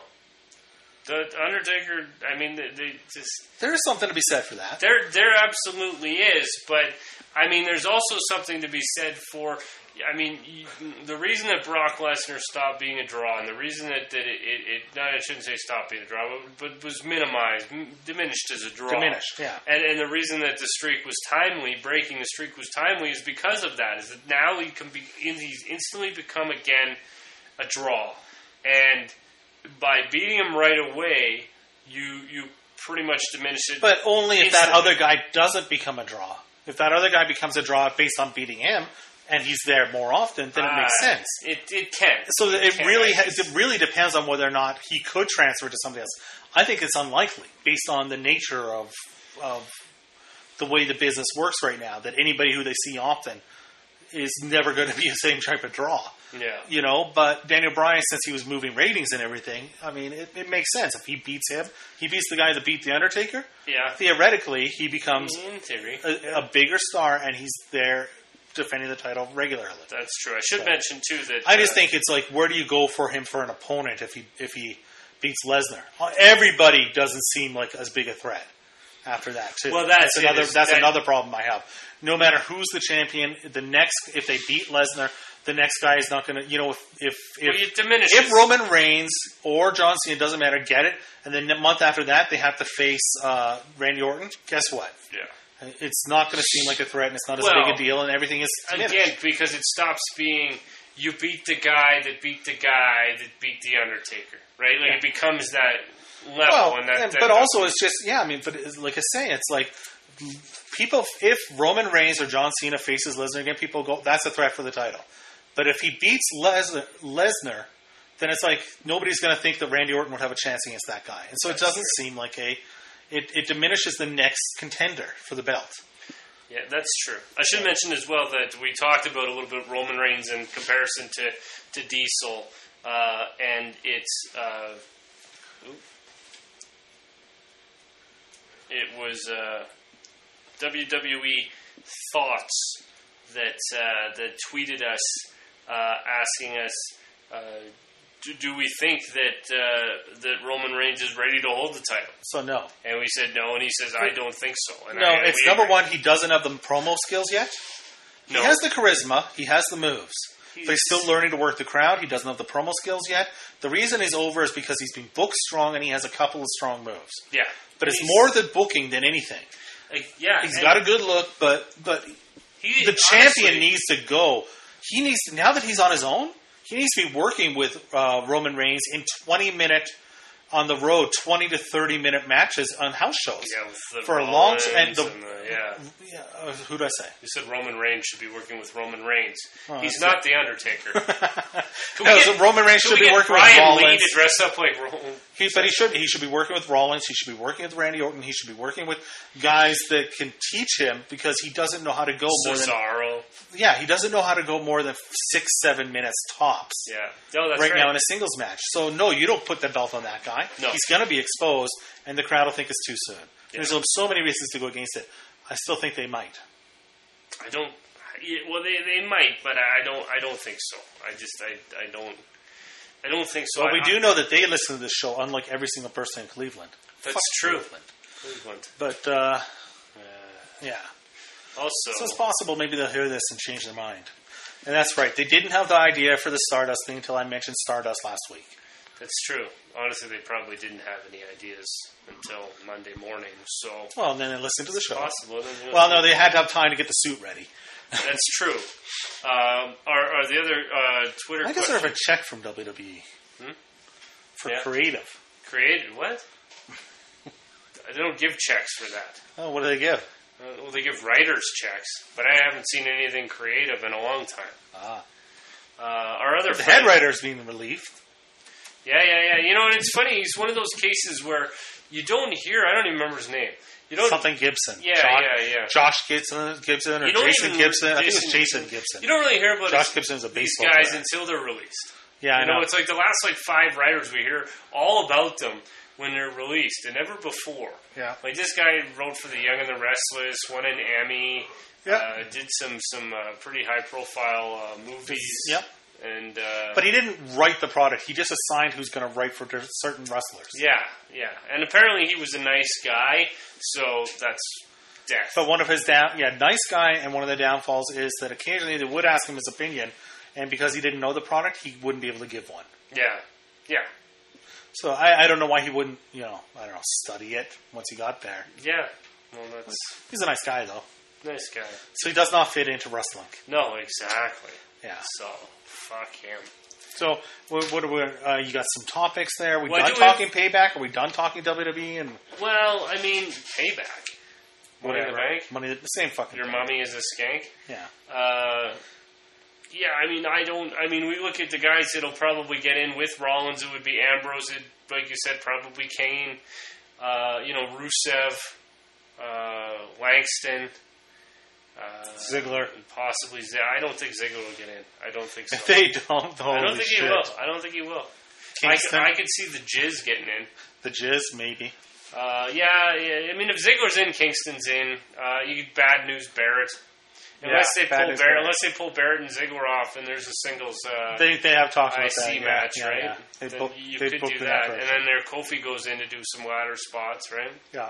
The Undertaker, I mean, they, they just... There is something to be said for that. There, there absolutely is, but I mean, there's also something to be said for. I mean, you, the reason that Brock Lesnar stopped being a draw, and the reason that, that it, it, it, no, I shouldn't say stopped being a draw, but, but was minimized, m- diminished as a draw. Diminished, yeah. And, and the reason that the streak was timely, breaking the streak was timely, is because of that. Is that now he can be, he's instantly become again a draw, and by beating him right away, you you pretty much diminish it. But only if that instantly. other guy doesn't become a draw. If that other guy becomes a draw based on beating him, and he's there more often, then it makes Uh, sense. It it can. So it can, really I ha- guess. it really depends on whether or not he could transfer to somebody else. I think it's unlikely, based on the nature of of the way the business works right now, that anybody who they see often is never going to be the same type of draw. Yeah. You know, but Daniel Bryan, since he was moving ratings and everything, I mean, it, it makes sense. If he beats him, he beats the guy that beat The Undertaker, Yeah. theoretically, he becomes In theory. a, a bigger star, and he's there defending the title regularly. That's true. I should mention too that I just uh, think it's like, where do you go for him for an opponent if he if he beats Lesnar? Everybody doesn't seem like as big a threat after that too. Well, that's it, another is that's that- another problem I have. No matter who's the champion, the next if they beat Lesnar, the next guy is not going to. You know, if if well, if, it diminishes. if Roman Reigns or John Cena, doesn't matter, get it, and then the month after that they have to face uh, Randy Orton. Guess what? Yeah. It's not going to seem like a threat, and it's not as Well, big a deal, and everything is diminished. Again, because it stops being you beat the guy that beat the guy that beat the Undertaker, right? Like Yeah. it becomes that level, Well, and that. and- that but also it's just yeah. I mean, but it's, like I say, it's like people. If Roman Reigns or John Cena faces Lesnar again, people go, "That's a threat for the title." But if he beats Lesnar, Lesnar then it's like nobody's going to think that Randy Orton would have a chance against that guy, and so it doesn't seem like a. It, it diminishes the next contender for the belt. Yeah, that's true. I should mention as well that we talked about a little bit Roman Reigns in comparison to, to Diesel, uh, and it's uh, oop. it was uh, W W E Thoughts that uh, that tweeted us uh, asking us. Uh, Do, do we think that uh, that Roman Reigns is ready to hold the title? So no, And we said no, and he says I don't think so. And no. I, It's we number agree. one. He doesn't have the promo skills yet. No. He has the charisma. He has the moves. But he's He's- still learning to work the crowd. He doesn't have the promo skills yet. The reason he's over is because he's been booked strong and he has a couple of strong moves. Yeah, But it's He's- more the booking than anything. like, yeah. He's and got a good look, but but he, the champion honestly, needs to go. He needs to, now that he's on his own, he needs to be working with uh, Roman Reigns in twenty minute on the road, twenty to thirty minute matches on house shows. Yeah, with the for a long Rollins and the, and the- yeah. yeah, uh, who did I say? You said Roman Reigns should be working with Roman Reigns. Oh, He's that's not the Undertaker. Can No, we so get- Roman Reigns can should we be get working Brian with Lee Rollins. to dress up like Roman. He, but he should he should be working with Rollins. He should be working with Randy Orton. He should be working with guys that can teach him, because he doesn't know how to go more than Cesaro. yeah he doesn't know how to go more than six seven minutes tops Yeah. No, that's right right. now in a singles match. So no, you don't put the belt on that guy. guy. No. He's going to be exposed, and the crowd will think it's too soon. Yeah. There's so many reasons to go against it. I still think they might. I don't. Yeah, well, they, they might, but I don't. I don't think so. I just. I. I don't. I don't think so. Well, we I, do know that they listen to this show, unlike every single person in Cleveland. That's Fuck true. Cleveland. Cleveland. But uh, Uh, yeah, also, so it's possible maybe they'll hear this and change their mind. And that's right. They didn't have the idea for the Stardust thing until I mentioned Stardust last week. that's true. Honestly, they probably didn't have any ideas until Monday morning. So Well, and then they listened to the show. possible. You know, Well, no, they had to have time to get the suit ready. that's true. Um, are, are the other uh, Twitter I questions deserve a check from W W E Hmm? for Yeah. creative. created? What? They don't give checks for that. Oh, what do they give? Uh, well, they give writers checks, but I haven't seen anything creative in a long time. Ah, Uh, our other the friend- head writer is being relieved. Yeah, yeah, yeah. You know, and it's funny. He's one of those cases where you don't hear. I don't even remember his name. You don't. Something Gibson. Yeah, Josh, yeah, yeah. Josh Gibson, Gibson or You don't Jason even- Gibson. I think it was Jason- Jason Gibson. You don't really hear about Josh his- Gibson's a these baseball guys player. until they're released. Yeah, I You know, know. it's like the last like five writers we hear all about them when they're released, and never before. Yeah. Like this guy wrote for The Young and the Restless, won an Emmy, Yeah. uh, did some some uh, pretty high profile uh, movies. Yep. And uh, But he didn't write the product. He just assigned who's going to write for certain wrestlers. yeah, yeah, and apparently he was a nice guy, so that's death. But one of his down, yeah, nice guy, and one of the downfalls is that occasionally they would ask him his opinion, and because he didn't know the product, he wouldn't be able to give one. Yeah, yeah, So I, I don't know why he wouldn't, you know, I don't know, study it once he got there. yeah. Well, that's He's a nice guy, though. nice guy. So he does not fit into wrestling. No, exactly. Yeah. So fuck him. So what, what are we? Uh, you got some topics there. We Well, done do we- talking payback? Are we done talking W W E and Well, I mean, payback. Money in the whatever? Bank. Money, the same fucking. Your thing. mommy is a skank. Yeah. Uh, yeah, I mean, I don't. I mean, we look at the guys that'll probably get in with Rollins. It would be Ambrose. It, like you said, probably Kane. Uh, you know, Rusev, uh, Langston, uh, Ziggler. and possibly. Z- I don't think Ziggler will get in. I don't think so. If they don't, holy I don't think shit. he will. I don't think he will. I, Kingston, c- I could see the Jizz getting in. the Jizz, maybe. Uh, yeah, yeah, I mean, if Ziggler's in, Kingston's in. Uh, you bad news Barrett. Unless Yeah, they bad pull news Barrett, Barrett. unless they pull Barrett and Ziggler off, and there's a singles uh, They they have talked about I that C yeah, match, yeah, right? Yeah. They Then booked, you they could booked do in that, that and then their Kofi goes in to do some ladder spots, right? yeah.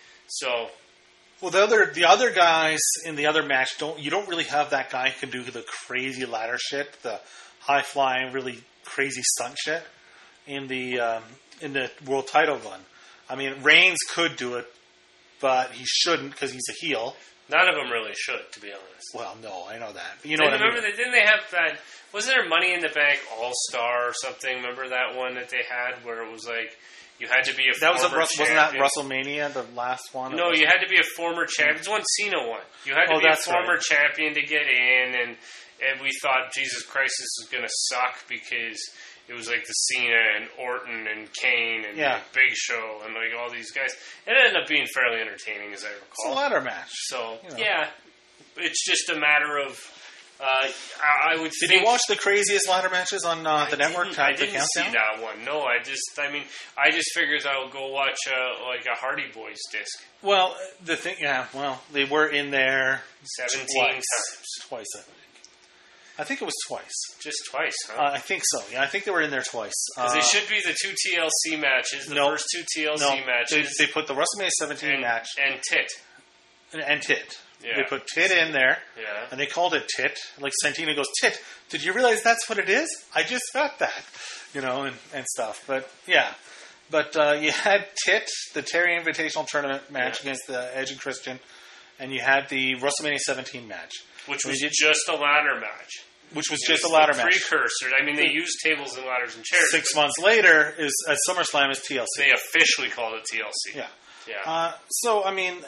So Well, the other the other guys in the other match don't. You don't really have that guy who can do the crazy ladder shit, the high flying, really crazy stunt shit in the um, in the world title run. I mean, Reigns could do it, but he shouldn't because he's a heel. none of them really should, to be honest. Well, no, I know that. But you know Then what I remember, mean? they, didn't they have that? Wasn't there Money in the Bank All Star or something? Remember that one that they had where it was like you had to be a That was a, former Rus- wasn't that champion? WrestleMania, the last one? No, you had to be a former champion. It was one Cena one. You had to Oh, be a that's former right. champion to get in, and and we thought Jesus Christ, this was going to suck because it was like the Cena and Orton and Kane and Yeah. like Big Show and like all these guys. It ended up being fairly entertaining, as I It's a recall. ladder match. So you know. yeah, it's just a matter of. Uh, I, I would Did think. you watch the craziest ladder matches on uh, the I network? didn't, I the didn't see countdown? that one. No, I just. I mean, I just figures I'll go watch uh, like a Hardy Boys disc. Well, the thing, yeah. Well, they were in there Seventeen twice. times. Twice, I think. I think it was twice. Just twice, huh? Uh, I think so. Yeah, I think they were in there twice. Because Uh, they should be the two T L C matches, the no. first two T L C no, they, matches, they put the WrestleMania seventeen and, match and Tit. and, and Tit. Yeah. They put Tit in there, Yeah. and they called it Tit. Like Santino goes, Tit, did you realize that's what it is? I just got that. You know, and, and stuff. But, yeah. But uh, you had Tit, the Terry Invitational Tournament match Yeah. against the Edge and Christian, and you had the WrestleMania seventeen match, Which We was did- just a ladder match. which was It just was a ladder the match. Precursor. I mean, they used tables and ladders and chairs. Six but months later is at SummerSlam is T L C. They officially called it T L C. Yeah. Yeah. Uh, so I mean,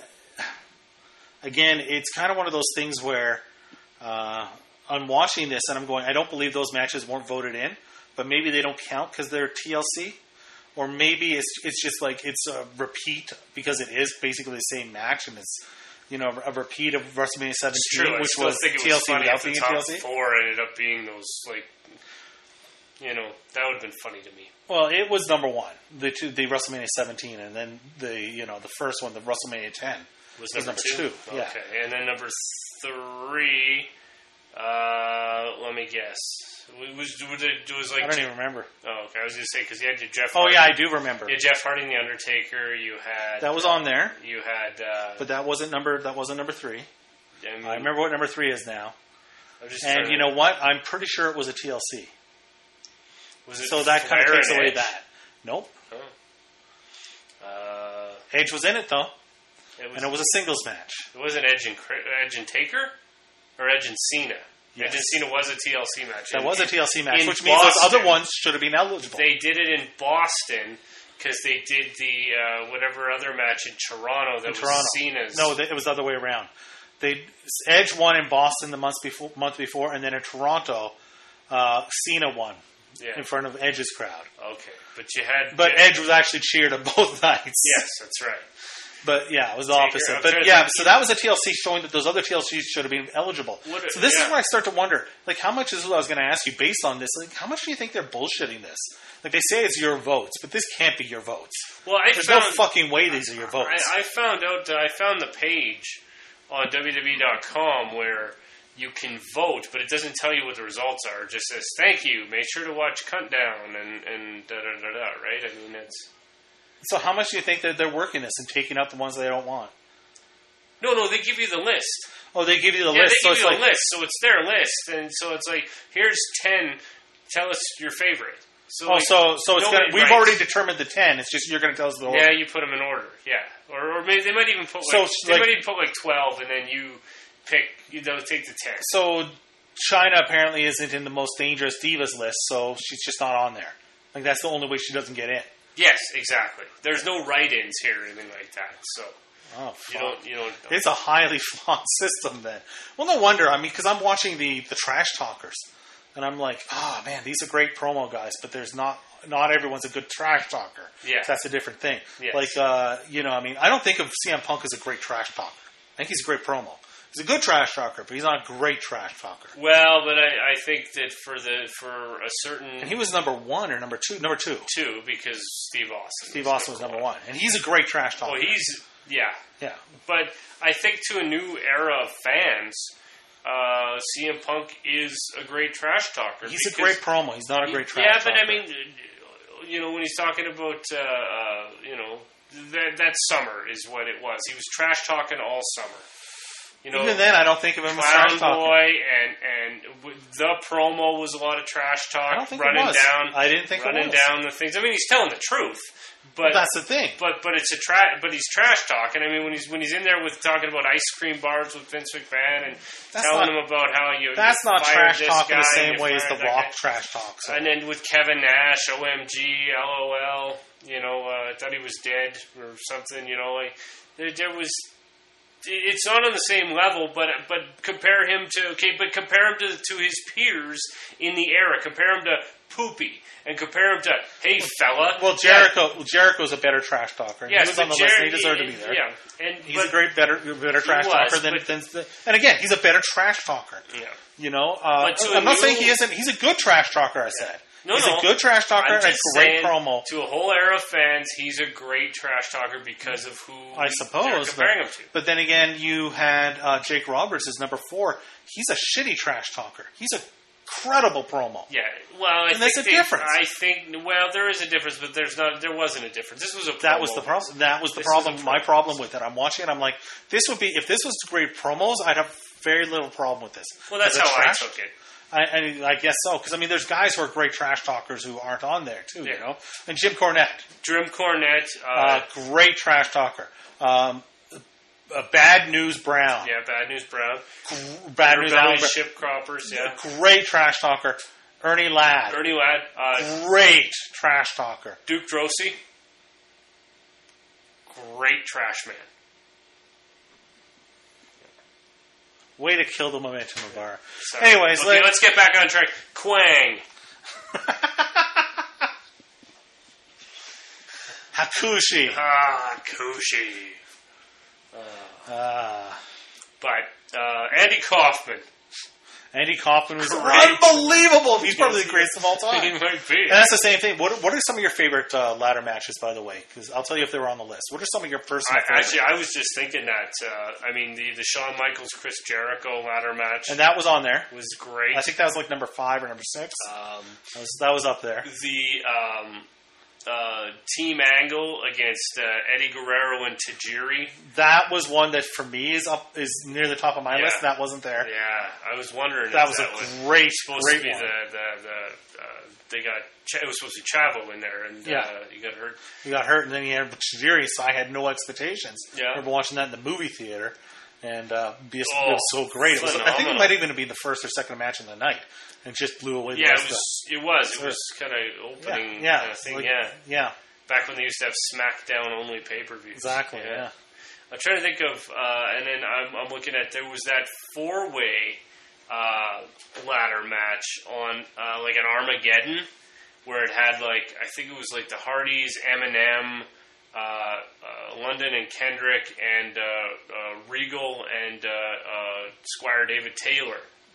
again, it's kind of one of those things where uh, I'm watching this and I'm going, I don't believe those matches weren't voted in, but maybe they don't count because they're T L C, or maybe it's it's just like it's a repeat because it is basically the same match and it's you know a repeat of WrestleMania It's seventeen, true. I which still was think it T L was C funny without if the being top T L C. four ended up being those like You know, that would have been funny to me. Well, it was number one, the two, the WrestleMania seventeen, and then the you know the first one, the WrestleMania ten, Was was number, number two? two. Yeah. Okay, and then number three. Uh, let me guess. Was, was it was like I don't even remember. Oh, okay. I was going to say because you had your Jeff. Oh Hardy, yeah, I do remember. You had Jeff Hardy and the Undertaker. You had That was on there, You had. Uh, but that wasn't number. That wasn't number three. I, mean, I remember what number three is now. I'm just And trying you to- know what? I'm pretty sure it was a T L C. was it So that kind of Flair takes and away Edge? that. Nope. Oh. Uh, Edge was in it though, it was, and it was a singles match. It wasn't Edge and Cra- Edge and Taker, or Edge and Cena. Yes. Edge and Cena was a T L C match. That In- was a T L C match, in which means those Boston. other ones should have been eligible. They did it in Boston because they did the uh, whatever other match in Toronto that In was Toronto. Cena's. No, they, it was the other way around. They Edge won in Boston the month before, month before, and then in Toronto, uh, Cena won yeah. in front of Edge's crowd. Okay, but you had. But Jeff- Edge was actually cheered on both nights. Yes, that's right. But yeah, it was the Taker, opposite. I'm But trying to yeah, think- so that was a T L C showing that those other T L Cs should have been eligible. What- so this yeah. is where I start to wonder, like, how much is what I was going to ask you based on this? Like, how much do you think they're bullshitting this? Like, they say it's your votes, but this can't be your votes. Well, I There's found, no fucking way these are your votes. I, I found out that I found the page on W W E dot com where you can vote, but it doesn't tell you what the results are. It just says, thank you, make sure to watch Cunt Down, and, and da-da-da-da, right? I mean, it's... So how much do you think that they're working this and taking out the ones they don't want? No, no, they give you the list. Oh, they give you the Yeah, list. they So give it's you like the list, so it's their list, and so it's like, here's ten, tell us your favorite. So, oh, like, so so it's nobody gonna, we've writes. already determined the ten. It's just you're going to tell us the order. Yeah, you put them in order, yeah. Or, or maybe they might even put So, like, they like- might even put like twelve, and then you pick, you know, take the ten. So China apparently isn't in the most dangerous divas list, so she's just not on there. Like that's the only way she doesn't get in. Yes, exactly. There's no write-ins here or anything like that, so Oh, you fuck. don't, you don't. It's a highly flawed system then. Well, no wonder. I mean, because I'm watching the, the trash talkers, and I'm like, oh man, these are great promo guys, but there's not not everyone's a good trash talker. Yeah. That's a different thing. Yes. Like, uh, you know, I mean, I don't think of C M Punk as a great trash talker. I think he's a great promo. He's a good trash talker, but he's not a great trash talker. Well, but I, I think that for the for a certain And he was number one or number two? Number two. two because Steve Austin. Steve Austin was number one, and he's a great trash talker. Well, he's yeah, yeah. but I think to a new era of fans, uh, C M Punk is a great trash talker. He's a because- great promo. He's not a great trash Yeah, talker. but I mean, you know, when he's talking about uh, uh, you know that that summer is what it was. He was trash talking all summer. You know, even then, I don't think of him as Clown trash talking. Boy and and w- the promo was a lot of trash talk. I don't think running it was. down. I didn't think running it was. down the things. I mean, he's telling the truth, but That's the thing. but but it's a tra- but he's trash talking. I mean, when he's when he's in there with talking about ice cream bars with Vince McMahon and That's telling not- him about how you That's you not fired trash this talk in guy the and same you way as fired The that Rock guy. trash talks. And then with Kevin Nash, O M G, LOL, you know, uh, I thought he was dead or something. You know, like there, there was. It's not on the same level, but but compare him to okay, but compare him to to his peers in the era. Compare him to Poopy, and compare him to Hey fella. Well, Jericho, well, Jericho's a better trash talker. And Yes, he was on but the list, Jer- and he deserved to be there. Yeah, and He's but, a great, better, better trash was, talker than, but- than, than. And again, he's a better trash talker. Yeah. You know, uh, But to I'm a not new- saying he isn't. He's a good trash talker. I said No, he's no. a good trash talker I'm and a just great saying, promo. To a whole era of fans, he's a great trash talker because of who I they're suppose, but, comparing him to. but then again, you had uh, Jake Roberts as number four. He's a shitty trash talker. He's a credible promo. Yeah, well, I And think there's a they- difference. I think well, there is a difference, but there's not. There wasn't a difference. This was a. That promo. was the problem. That was the This was problem. a My promo. problem with it. I'm watching it. I'm like, this would be if this was great promos. I'd have very little problem with this. Well, that's But the how trash- I took it. I, I, I guess so, because I mean, there's guys who are great trash talkers who aren't on there too. Yeah. You know, and Jim Cornette, Jim Cornette. Uh, uh, great trash talker. Um, uh, Bad News Brown, yeah, Bad News Brown. Gr- Bad News Rebellion Alan, Ship Croppers. Yeah. great trash talker. Ernie Ladd, Ernie Ladd. Uh, great trash talker. Duke Drosy. Great trash man. Way to kill the momentum of our. So, Anyways, okay, let- let's get back on track. Quang. Hakushi. Ah, Kushi. Uh, But uh, Andy Kaufman. Andy Kaufman was Great. unbelievable. He's probably the greatest of all time. He might be. And that's the same thing. What, what are some of your favorite uh, ladder matches, by the way? Because I'll tell you if they were on the list. What are some of your personal I, favorites? actually, I was just thinking that. Uh, I mean, the, the Shawn Michaels Chris Jericho ladder match And that was on there. was great. I think that was like number five or number six. um, That was, that was up there. the um, uh, Team Angle against uh, Eddie Guerrero and Tajiri. That was one that for me is up is near the top of my Yeah. list. That wasn't there. Yeah, I was wondering. That if was that a was great, supposed great to be one. the the, the uh, they got it was supposed to be Chavo in there, and Yeah. uh, he got hurt. He got hurt, and then he had Tajiri, so I had no expectations. Yeah. I remember watching that in the movie theater, and uh, it Oh, was so great. It was, I think it phenomenal. might even be the first or second match of the night, and just blew away the Yeah, it rest was. It was. It So- was kind of of opening it. Yeah, kind of thing. like- yeah, yeah, back when they used to have SmackDown only pay per views. exactly. Yeah. I'm trying to think of, uh, and then I'm, I'm looking at there was that four way uh, ladder match on uh, like an Armageddon where it had like I think it was like the Hardys, Eminem, uh, uh, London and Kendrick, and uh, uh, Regal and uh, uh, Squire David Taylor,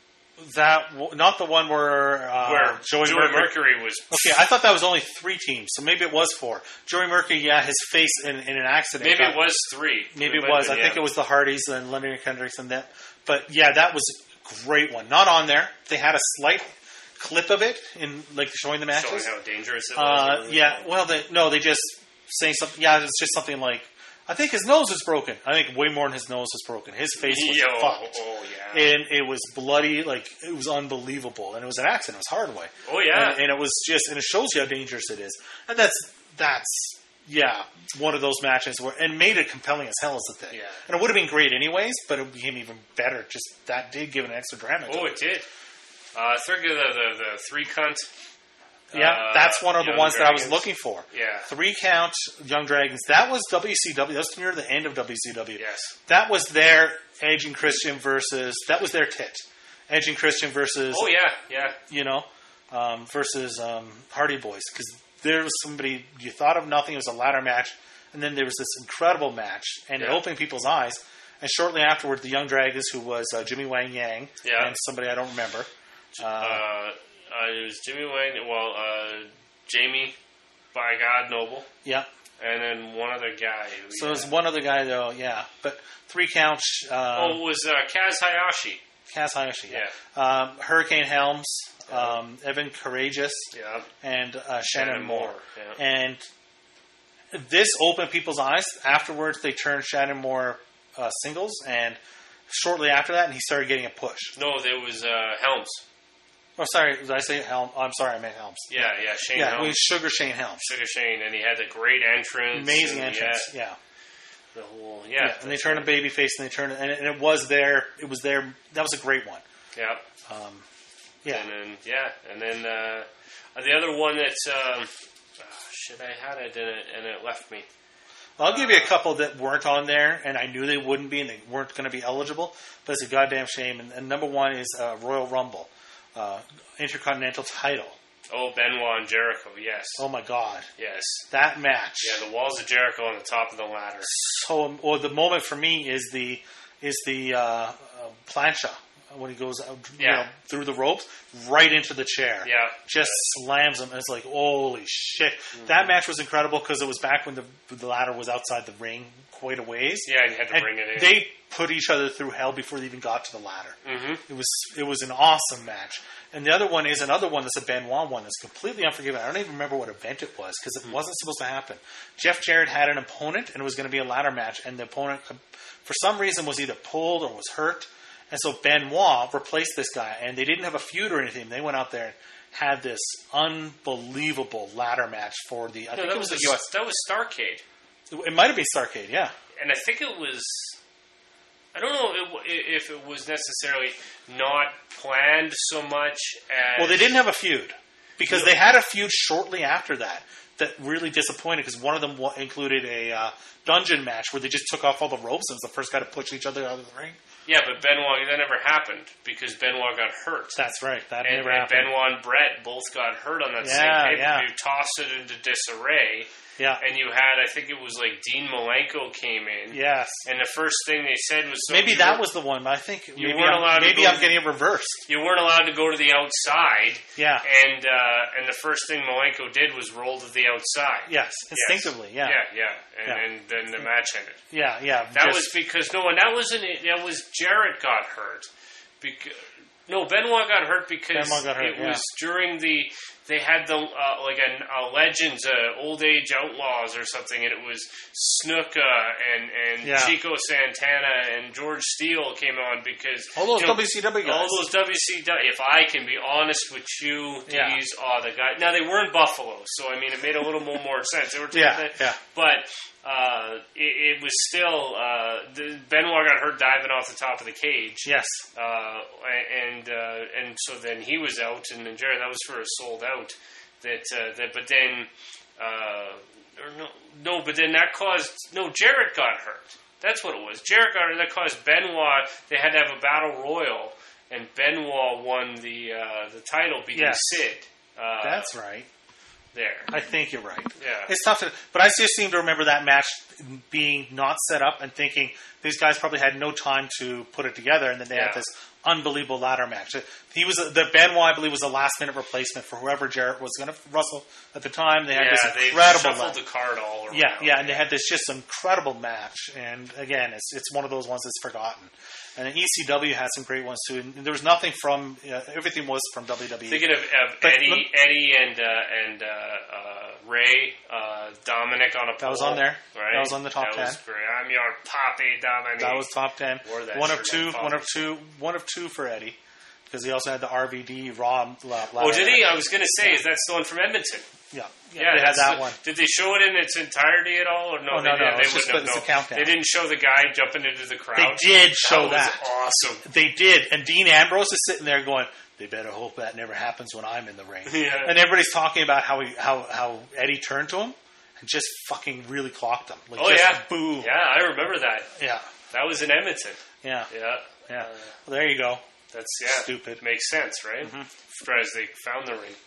That w- not the one where uh, where Joey, Joey Mercury. Mercury was. Okay, I thought that was only three teams, so maybe it was four. Joey Mercury, yeah, his face in, in an accident. Maybe got- it was three. Maybe it might was. have I been, think yeah. it was the Hardys and Leonard and Kendricks and that. But yeah, that was a great one. Not on there. They had a slight clip of it in like showing the matches. Showing how dangerous it Uh, was. yeah. Well, they, no, they just say something. Yeah, it's just something like, I think his nose is broken. I think way more than his nose is broken. His face was Yo, fucked. oh yeah. And it was bloody, like it was unbelievable, and it was an accident. It was hard way. Oh yeah. and, and it was just, and it shows you how dangerous it is. And that's that's yeah, one of those matches where, and made it compelling as hell as the thing. Yeah. And it would have been great anyways, but it became even better. Just that did give an extra drama. to Oh, it. it did. Uh, think of the, the, the three cunt. Yeah, uh, that's one of the Young ones that I was Dragons. looking for. Yeah. Three count Young Dragons. That was W C W. That's near the end of W C W. Yes. That was their Edge and Christian versus. That was their tit. Edge and Christian versus. Oh yeah, yeah. You know, um, versus um, Hardy Boys, because there was somebody you thought of nothing. It was a ladder match, and then there was this incredible match, and it Yeah. opened people's eyes. And shortly afterward, the Young Dragons, who was uh, Jimmy Wang Yang, Yeah. and somebody I don't remember. Uh, Uh, uh, it was Jimmy Wayne. Well, uh, Jamie, by God Noble, yeah. and then one other guy. Who, So yeah. there's one other guy though, yeah. But three counts. Um, oh, it was uh, Kaz Hayashi. Kaz Hayashi, yeah. Yeah. Um, Hurricane Helms, um, Evan Courageous, Yeah. and uh, Shannon, Shannon Moore. Moore, yeah. And this opened people's eyes. Afterwards, they turned Shannon Moore uh, singles, and shortly after that, and he started getting a push. No, there was uh, Helms. Oh, sorry, did I say Helms? I'm sorry, I meant Helms. Yeah, yeah, Shane Yeah, it Helms. was Sugar Shane Helms. Sugar Shane, and he had the great entrance. Amazing and, entrance, Yeah, yeah. the whole, yeah. yeah. And they turned a babyface, and they turned, and it, and it was their, it was their, that was a great one. Yeah. Um, yeah. And then, yeah, and then uh, the other one that's, um, oh, shit, I had it and it, and it left me. I'll give you a couple that weren't on there, and I knew they wouldn't be, and they weren't going to be eligible, but it's a goddamn shame. And, and number one is uh, Royal Rumble, uh, Intercontinental title. Oh, Benoit and Jericho, yes. Oh my God, Yes. that match! Yeah, the walls of Jericho on the top of the ladder. So, or the moment for me is the is the uh, uh, plancha when he goes uh, you Yeah. know, through the ropes right into the chair. Yeah. Just slams him. It's like, holy shit. Mm-hmm. That match was incredible because it was back when the, the ladder was outside the ring quite a ways. Yeah, and you had to And bring it in. they put each other through hell before they even got to the ladder. Mm-hmm. It was it was an awesome match. And the other one is another one that's a Benoit one that's completely unforgiving. I don't even remember what event it was because it wasn't supposed to happen. Jeff Jarrett had an opponent and it was going to be a ladder match, and the opponent, uh, for some reason, was either pulled or was hurt. And so Benoit replaced this guy, and they didn't have a feud or anything. They went out there and had this unbelievable ladder match for the, I No, think that it was, was a, the U S. that was Starrcade. It might have been Starrcade, yeah. And I think it was... I don't know if it was necessarily not planned so much as... Well, they didn't have a feud because No. they had a feud shortly after that that really disappointed because one of them wa- included a uh, dungeon match where they just took off all the ropes and was the first guy to push each other out of the ring. Yeah, but Benoit, that never happened because Benoit got hurt. That's right. That And, never and happened. Benoit and Brett both got hurt on that Yeah, same pay-per-view, yeah. tossed it into disarray. Yeah. And you had, I think it was like Dean Malenko came in. Yes. And the first thing they said was... So maybe that was the one. I think you maybe weren't I'm, allowed to maybe go I'm to- getting it reversed. You weren't allowed to go to the outside. Yeah. And uh, and the first thing Malenko did was roll to the outside. Yes, instinctively, yes. yeah. Yeah, yeah. And, Yeah. and then the match ended. Yeah, yeah. That just- was because... No, and that wasn't it. That was Jarrett got hurt. Because... No, Benoit got hurt because Benoit got hurt, it was during the... They had the uh, like a, a Legends, uh, Old Age Outlaws or something, and it was Snuka and, and Yeah. Chico Santana and George Steele came on because... all those you know, W C W guys. all those W C W. If I can be honest with you, Yeah. these are the guys. Now, they weren't Buffalo, so, I mean, it made a little more, more sense. They were Yeah, that, yeah. But uh, it, it was still... Uh, the, Benoit got hurt diving off the top of the cage. Yes. Uh, and uh, and so then he was out, and then Jarrett, that was for a sold out. That, uh, that but then... Uh, or no, no, but then that caused... No, Jarrett got hurt. That's what it was. Jarrett got hurt. That caused Benoit... They had to have a battle royal, and Benoit won the uh, the title beating Yes. Sid. Uh, That's right. there. I think you're right. Yeah. It's tough to... But I just seem to remember that match being not set up and thinking these guys probably had no time to put it together, and then they Yeah. had this unbelievable ladder match. He was... The Benoit, I believe, was a last-minute replacement for whoever Jarrett was going to wrestle at the time. They had yeah, this they incredible... shuffled la- the card all around. Yeah, yeah, and they had this just incredible match. And again, it's it's one of those ones that's forgotten. And then E C W had some great ones too. And there was nothing from uh, everything was from W W E. Thinking of, of But Eddie, let- Eddie and uh, and uh, uh, Ray, uh, Dominic on a pole. That was on there. Right? That was on the top that ten. Was great. I'm your poppy, Dominic. That was top ten. Wore that One of shirt two. like One of two. One of two for Eddie, because he also had the R V D Raw. La, Oh, did he? I was going to say, is that still one from Edmonton? Yeah, Yeah, they had that's that the- one. Did they show it in its entirety at all, or no? Oh, they no, didn't. no, They it's just wouldn't the- have. it's a No. countdown. They didn't show the guy jumping into the crowd. They did show that. that. Was awesome. They did, and Dean Ambrose is sitting there going, "They better hope that never happens when I'm in the ring." Yeah. And everybody's talking about how he, how how Eddie turned to him and just fucking really clocked him. Like Oh just yeah, boom. Yeah, I remember that. Yeah, That was in Edmonton. yeah, Yeah, yeah. Uh, Well, there you go. that's yeah. Stupid. Makes sense, right? Mm-hmm. As they found the ring.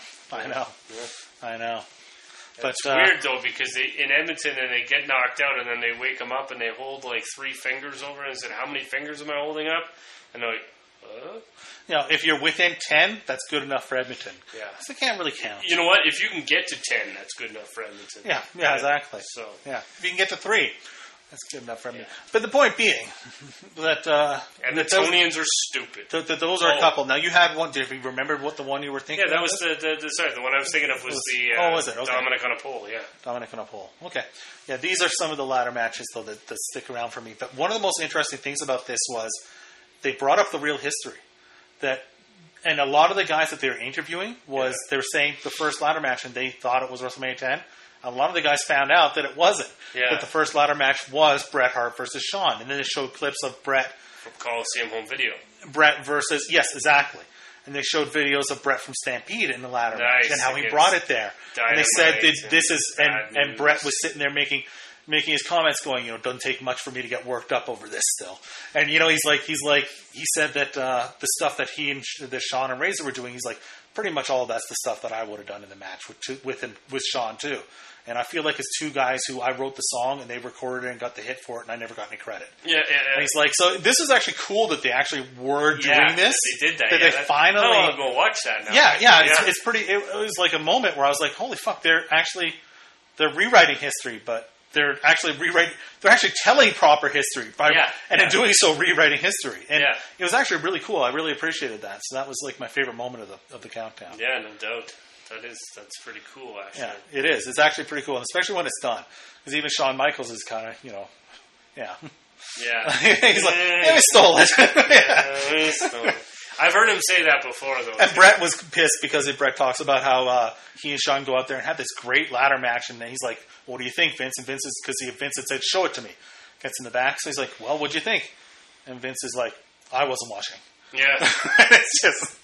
I know, Yeah. I know. But It's uh, weird though because they in Edmonton and they get knocked out and then they wake them up and they hold like three fingers over and said, "How many fingers am I holding up?" And they're like, "Uh." you know, if you're within ten, that's good enough for Edmonton. Yeah. So they can't really count. You know what? If you can get to ten, that's good enough for Edmonton. Yeah, yeah, exactly. So Yeah, if you can get to three, that's good enough for Edmonton. But the point being that uh, and the that those, Tonians are stupid. th- th- those are Oh. a couple. Now you had one. Did you remember what the one you were thinking? Yeah, that of? was the, the, the sorry, the one I was thinking of was, Was- the oh, uh, was it? Okay. Dominic on a pole. Yeah, Dominic on a pole. Okay. Yeah, these are some of the ladder matches, though, that, that stick around for me. But one of the most interesting things about this was they brought up the real history. That, and a lot of the guys that they were interviewing was Yeah. they were saying the first ladder match, and they thought it was WrestleMania ten. A lot of the guys found out that it wasn't. Yeah. That the first ladder match was Bret Hart versus Shawn, and then they showed clips of Bret, from Coliseum Home Video. Bret versus yes, exactly. And they showed videos of Bret from Stampede in the ladder Nice. match and how he Against brought it there. And they said Dynamite that this is and, Bad and News. Bret was sitting there making making his comments, going, you know, it doesn't take much for me to get worked up over this still. And you know, he's like, he's like, he said that uh, the stuff that he and Sh- that Shawn and Razor were doing, he's like, pretty much all of that's the stuff that I would have done in the match with with him, with Shawn too. And I feel like it's two guys who I wrote the song and they recorded it and got the hit for it, and I never got any credit. Yeah, yeah, yeah. And he's like, so this is actually cool that they actually were doing Yeah, this. They did that. That yeah, they that- finally. I'll go watch that now. Yeah, yeah, it's, Yeah. it's pretty. It, it was like a moment where I was like, "Holy fuck!" They're actually they're rewriting history, but they're actually rewriting. They're actually telling proper history by, Yeah, and yeah. in doing so, rewriting history. And Yeah. it was actually really cool. I really appreciated that. So that was like my favorite moment of the of the countdown. Yeah, no doubt. That is that's pretty cool, actually. Yeah, it is. It's actually pretty cool, and especially when it's done, because even Shawn Michaels is kind of, you know, yeah. Yeah. He's like, "Yeah, we stole it." Uh, he's still- I've heard him say that before, though. And Bret was pissed because Bret talks about how uh, he and Shawn go out there and have this great ladder match, and then he's like, "What do you think, Vince?" And Vince is because he Vince had said, "Show it to me." Gets in the back, so he's like, "Well, what'd you think?" And Vince is like, "I wasn't watching." Yeah. It's just,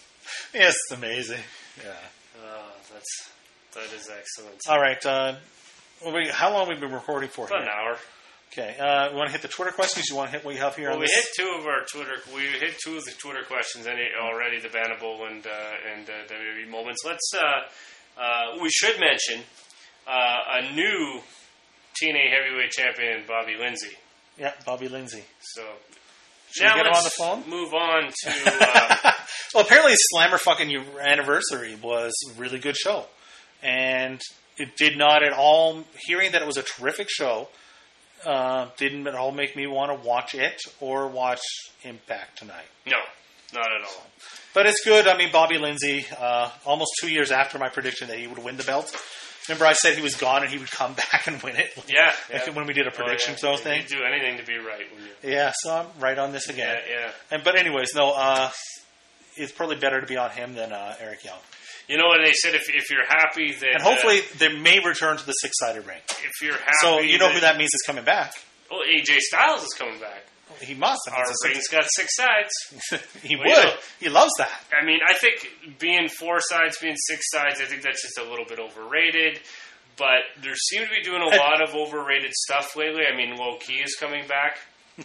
it's amazing. Yeah. Oh, that's that is excellent. All right. Uh, well, we, how long have we been recording for? About Here? an hour. Okay. Uh, you want to hit the Twitter questions? You want to hit what you have here? Well, on we this? hit two of our Twitter. We hit two of the Twitter questions any, already. The Banable and uh, and uh, W W E moments. Let's. Uh, uh, we should mention uh, a new T N A heavyweight champion, Bobby Lindsay. Yeah, Bobby Lindsay. So Should now we get him let's on the phone? move on to. Uh, Well, apparently Slammer fucking Anniversary was a really good show. And it did not at all, hearing that it was a terrific show, uh, didn't at all make me want to watch it or watch Impact tonight. no, not at all. But it's good. I mean, Bobby Lindsay, uh, almost two years after my prediction that he would win the belt. Remember I said he was gone and he would come back and win it? Yeah. Like yeah. when we did a prediction oh, yeah. show thing. You'd do anything to be right. Wouldn't you? Yeah, so I'm right on this again. Yeah, yeah. And, but anyways, no, uh, it's probably better to be on him than uh, Eric Young. You know what they said? If if you're happy that, And hopefully uh, they may return to the six-sided ring. if you're happy, So you know who that means is coming back. Oh, A J Styles is coming back. He must. I mean, Our it's a ring's got six sides. six- he Well, would. you know- He loves that. I mean, I think being four sides, being six sides, I think that's just a little bit overrated. But there seem to be doing a And- lot of overrated stuff lately. I mean, Low Key is coming back.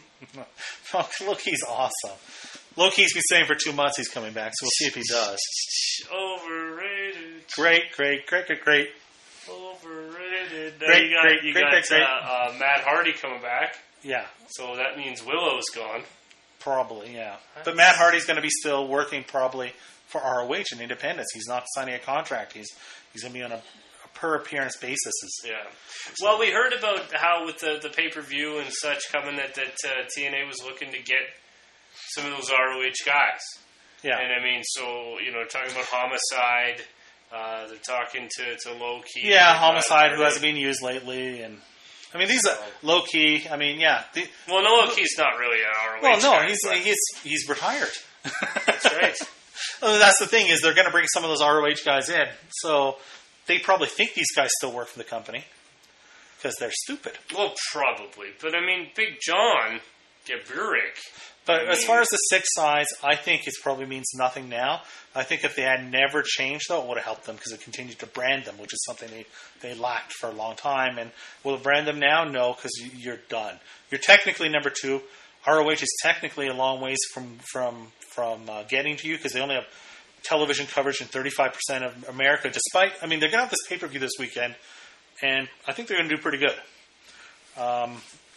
Oh, Loki's awesome. Loki's been saying for two months he's coming back, so we'll see if he does. Overrated. Great, great, great, great, great. Overrated. Now Great, you got, great, you great, got great, great. Uh, uh, Matt Hardy coming back. Yeah, So that means Willow's gone. probably, yeah. But Matt Hardy's going to be still working probably for R O H and Independence. He's not signing a contract. He's he's going to be on a, a per appearance basis. Yeah. Well, we heard about how with the, the pay-per-view and such coming that, that uh, T N A was looking to get some of those R O H guys. Yeah. And I mean, so, you know, talking about Homicide, uh, they're talking to, to Low Key. Yeah, like, Homicide, uh, who hasn't been used lately, and I mean these are low key. I mean, yeah. The, Well, no, Low Key's not really an R O H well, no, guy, he's but he's he's retired. that's right. Well, that's the thing is they're going to bring some of those R O H guys in, so they probably think these guys still work for the company because they're stupid. Well, probably. But I mean, Big John Gaburik. But I as mean- far as the six sides, I think it probably means nothing now. I think if they had never changed, though, it would have helped them because it continued to brand them, which is something they, they lacked for a long time. And will it brand them now? No, because you're done. You're technically number two. R O H is technically a long ways from from from uh, getting to you because they only have television coverage in thirty-five percent of America. Despite, I mean, they're going to have this pay per view this weekend, and I think they're going to do pretty good. Um,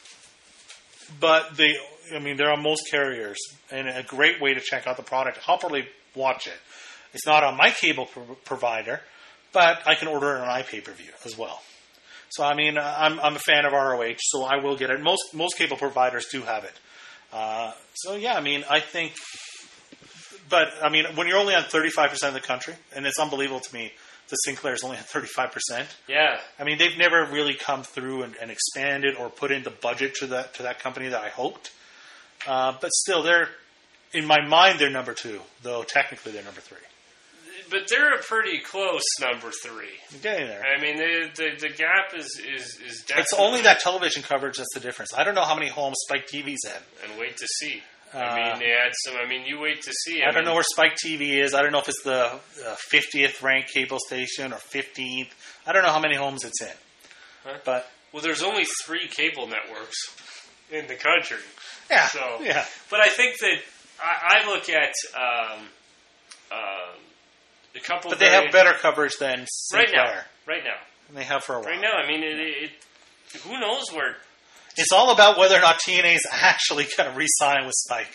but they, I mean, they're on most carriers, and a great way to check out the product. I'll probably watch it. It's not on my cable pro- provider, but I can order it on iPay-per-view as well. So, I mean, I'm I'm a fan of R O H, so I will get it. Most most cable providers do have it. Uh, so, yeah, I mean, I think... But, I mean, when you're only on thirty-five percent of the country, and it's unbelievable to me that Sinclair's only on thirty-five percent. Yeah. I mean, they've never really come through and, and expanded or put in the budget to that to that company that I hoped. Uh, but still, they're, in my mind, they're number two, though technically they're number three. But they're a pretty close number three. You're getting there. I mean, the the, the gap is, is, is definitely... It's only that television coverage that's the difference. I don't know how many homes Spike T V's in. And wait to see. Uh, I mean, they had some... I mean, you wait to see. I, I, don't mean, know where Spike T V is. I don't know if it's the uh, fiftieth ranked cable station or fifteenth. I don't know how many homes it's in. Huh? But Well, there's only three cable networks in the country. yeah, So, yeah. But I think that I, I look at um, um, a couple. But they very- have better coverage than right Sinclair. now. Right now. And they have for a while. Right now. I mean, it, it, it, who knows where? It's all about whether or not T N A is actually going to re-sign with Spike.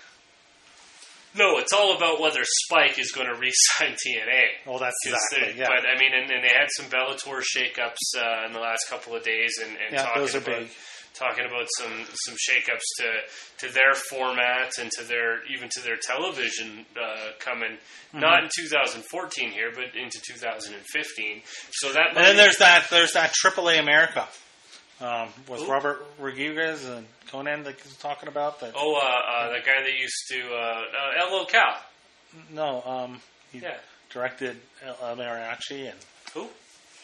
No, it's all about whether Spike is going to re-sign T N A. Well, that's 'Cause exactly, they- yeah. But I mean, and, and they had some Bellator shakeups uh, in the last couple of days, and, and Yeah, talking those are about big. talking about some some shakeups to to their format and to their even to their television uh, coming Mm-hmm. not in two thousand fourteen here, but into two thousand fifteen. So that And then there's that there's that Triple A America um, with Who? Robert Rodriguez and Conan that he's talking about. That oh uh, uh, the guy that used to uh, uh, El Local. no, um, he Yeah. directed El, El Mariachi and Who? um,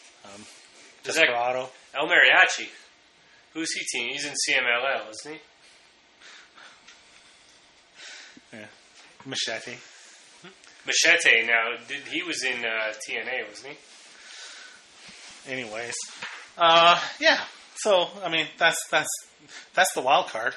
Is that- Desperado. El Mariachi. Who's he team? He's in C M L L, isn't he? Yeah, Machete. Machete. Now, did, he was in uh, T N A, wasn't he? Anyways, uh, yeah. So I mean, that's that's that's the wild card.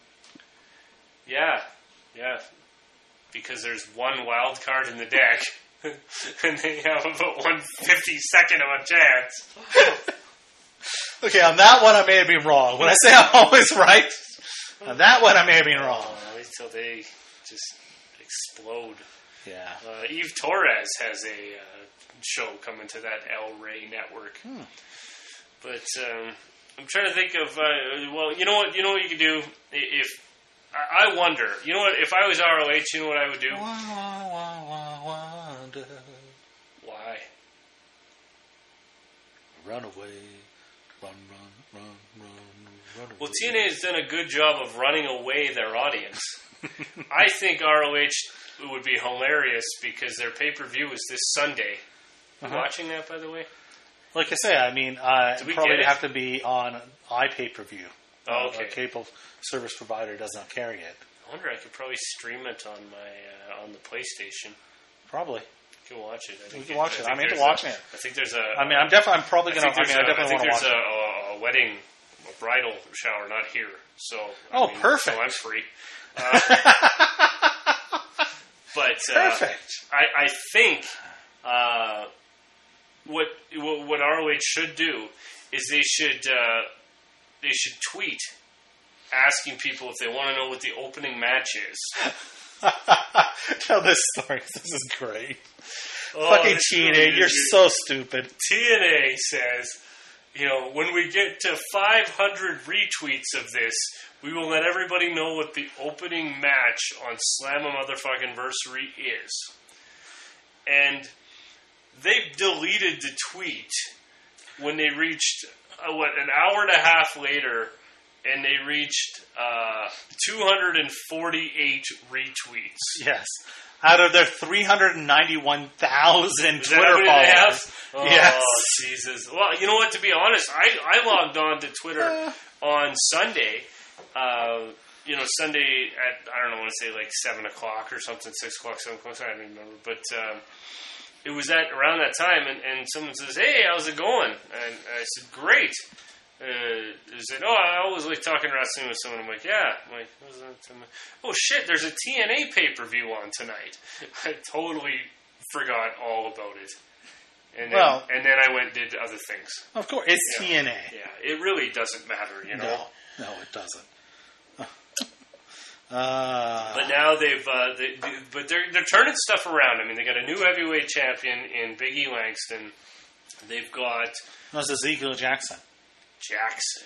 Yeah, yeah. Because there's one wild card in the deck. and they have about one fifty-second of a chance. Okay, on that one I may have been wrong. When I say I'm always right, on that one I may have been wrong. Uh, wait till they just explode. Yeah. Uh, Eve Torres has a uh, show coming to that El Rey network. Hmm. But um, I'm trying to think of, uh, well, you know what, you know what you could do? If, I, I wonder, you know what, if I was R O H, you know what I would do? Wonder. Why? Run away. Run, run, run, run, run away. Well, T N A has done a good job of running away their audience. I think R O H would be hilarious because their pay-per-view is this Sunday. You Uh-huh. watching that, by the way? Like I say, I mean, uh, Do we probably get it? have to be on iPay-per-view. Oh, Uh, okay. a cable service provider does not carry it. I wonder I could probably stream it on my uh, on the PlayStation. Probably. You can watch it. I We think can it- watch I it. think I'm into there's a- watching it. I think there's a. I mean, I'm definitely, I'm probably I going to, think I mean, I there's a- definitely I want think to watch there's it. a, a wedding, a bridal shower, not here. So. I Oh, mean, perfect. So I'm free. Uh, but uh, Perfect. I, I think uh, what, what what R O H should do is they should uh, they should tweet asking people if they want to know what the opening match is. Tell this story. This is great. Oh, Fucking this cheating. really You're is- so stupid. T N A says, you know, when we get to five hundred retweets of this, we will let everybody know what the opening match on Slamma Motherfucking Versary is. And they deleted the tweet when they reached, uh, what, an hour and a half later, and they reached uh, two hundred forty-eight retweets. Yes. Out of their three hundred ninety-one thousand Is that how Twitter many they have? followers. Oh, Yes. Jesus. Well, you know what? To be honest, I, I logged on to Twitter Uh. on Sunday. Uh, you know, Sunday at, I don't know, I want to say like seven o'clock or something, six o'clock, seven o'clock, I don't remember. But um, it was at around that time, and, and someone says, hey, how's it going? And I said, great. Uh, they said, oh, I always like talking wrestling with someone. I'm like, yeah. I'm like, "What's that?" I'm like, oh, shit, there's a T N A pay-per-view on tonight. I totally forgot all about it. And then, Well- and then I went and did other things. Of course. It's Yeah. T N A. Yeah, it really doesn't matter, you know. No. No, it doesn't. Uh, But now they've, uh, they, they, but they're they're turning stuff around. I mean, they got a new heavyweight champion in Big E Langston. They've got no, it's Ezekiel Jackson. Jackson.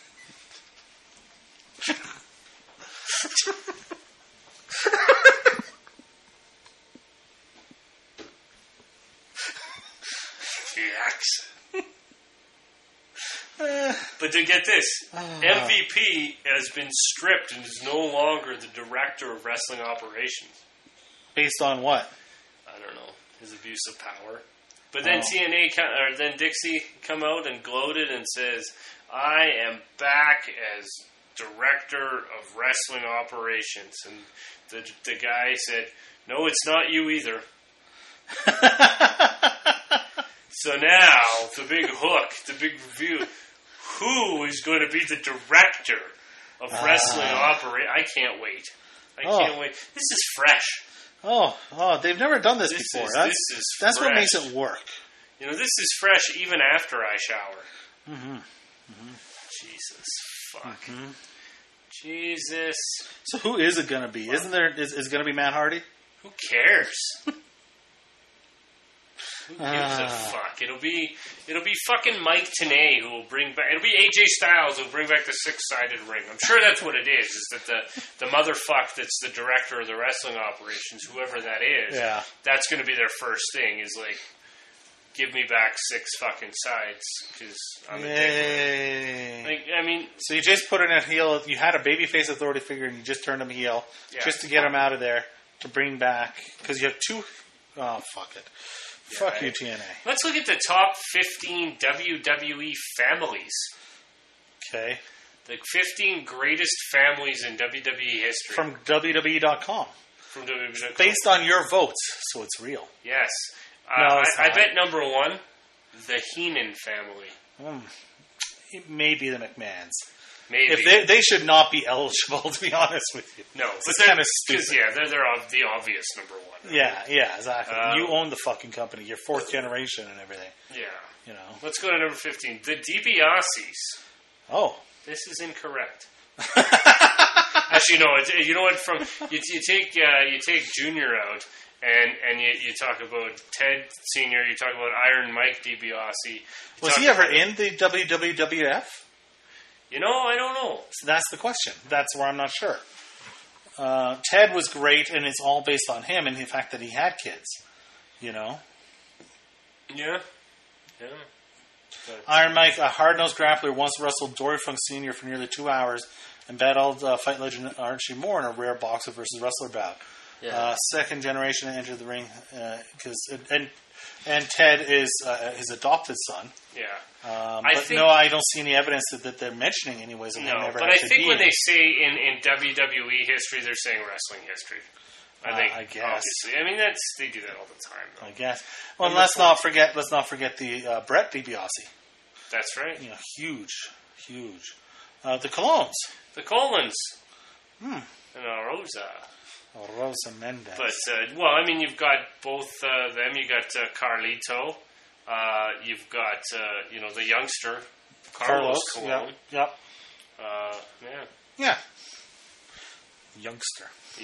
Jackson. But to get this, M V P has been stripped and is no longer the director of wrestling operations. Based on what? I don't know, his abuse of power. But then Oh. T N A, co- or then Dixie come out and gloated and says, I am back as director of wrestling operations. And the, the guy said, no, it's not you either. So now, the big hook, the big review, who is going to be the director of wrestling Ah. operation? I can't wait. I Oh. can't wait. This is fresh. Oh, oh, they've never done this, This before. is- that's this is that's what fresh. makes it work. You know, this is fresh even after I shower. Mm-hmm. Jesus, fuck. Mhm. Jesus. So who is it going to be? Isn't there? Is, is it going to be Matt Hardy? Who cares? Who gives a Ah. fuck? It'll be it'll be fucking Mike Tenay who will bring back. It'll be A J Styles who will bring back the six-sided ring. I'm sure that's what it is. Is that the the motherfuck that's the director of the wrestling operations, whoever that is. Yeah. That's going to be their first thing. Is like, give me back six fucking sides because I'm a dick. Yay. Like, I mean, So you just put in a heel. You had a babyface authority figure, and you just turned him heel Yeah. just to get him out of there to bring back because you have two. Oh fuck it! Fuck right. you, T N A. let's look at the top fifteen W W E families. Okay, The fifteen greatest families in W W E history. from W W E dot com, From W W E dot com. based on your votes, so it's real. Yes. Uh, No, it's I, I not. bet number one, the Heenan family. Mm. It may be the McMahons. maybe. If they, they should not be eligible, to be honest with you. No, it's but they're kind of stupid. Yeah, they're they're ob- the obvious number one. Right? Yeah, yeah, exactly. Um, you own the fucking company. You're fourth generation and everything. Yeah. You know. Let's go to number fifteen. The DiBiase's. Oh. This is incorrect. Actually, no. It's, you know what? From you, you take uh, you take Junior out, and and you, you talk about Ted Senior. You talk about Iron Mike DiBiase. Was he ever in the W W F? You know, I don't know. So that's the question. That's where I'm not sure. Uh, Ted was great, and it's all based on him and the fact that he had kids. You know. Yeah. Yeah. But Iron Mike, a hard-nosed grappler, once wrestled Dory Funk Senior for nearly two hours and battled uh, fight legend Archie Moore in a rare boxer versus wrestler bout. Yeah. Uh, second generation entered the ring because uh, and and Ted is uh, his adopted son. Yeah. Um, I but think, no, I don't see any evidence that, that they're mentioning anyways. Of no, him ever but I actually think when being. they say in, in W W E history, they're saying wrestling history. I Uh, think, I guess. obviously. I mean, that's they do that all the time. Though. I guess. Well, Number let's four. not forget. Let's not forget the uh, Brett DiBiase. That's right. You know, huge, huge. Uh, the Colognes. The Colons. Hmm. And uh, Rosa. Oh, Rosa Mendez. But, uh, well, I mean, you've got both uh, them. You got uh, Carlito. Uh, you've got, uh, you know, the youngster, Carlos, Colon. Yep. Yep. Uh, yeah. Yeah. Youngster.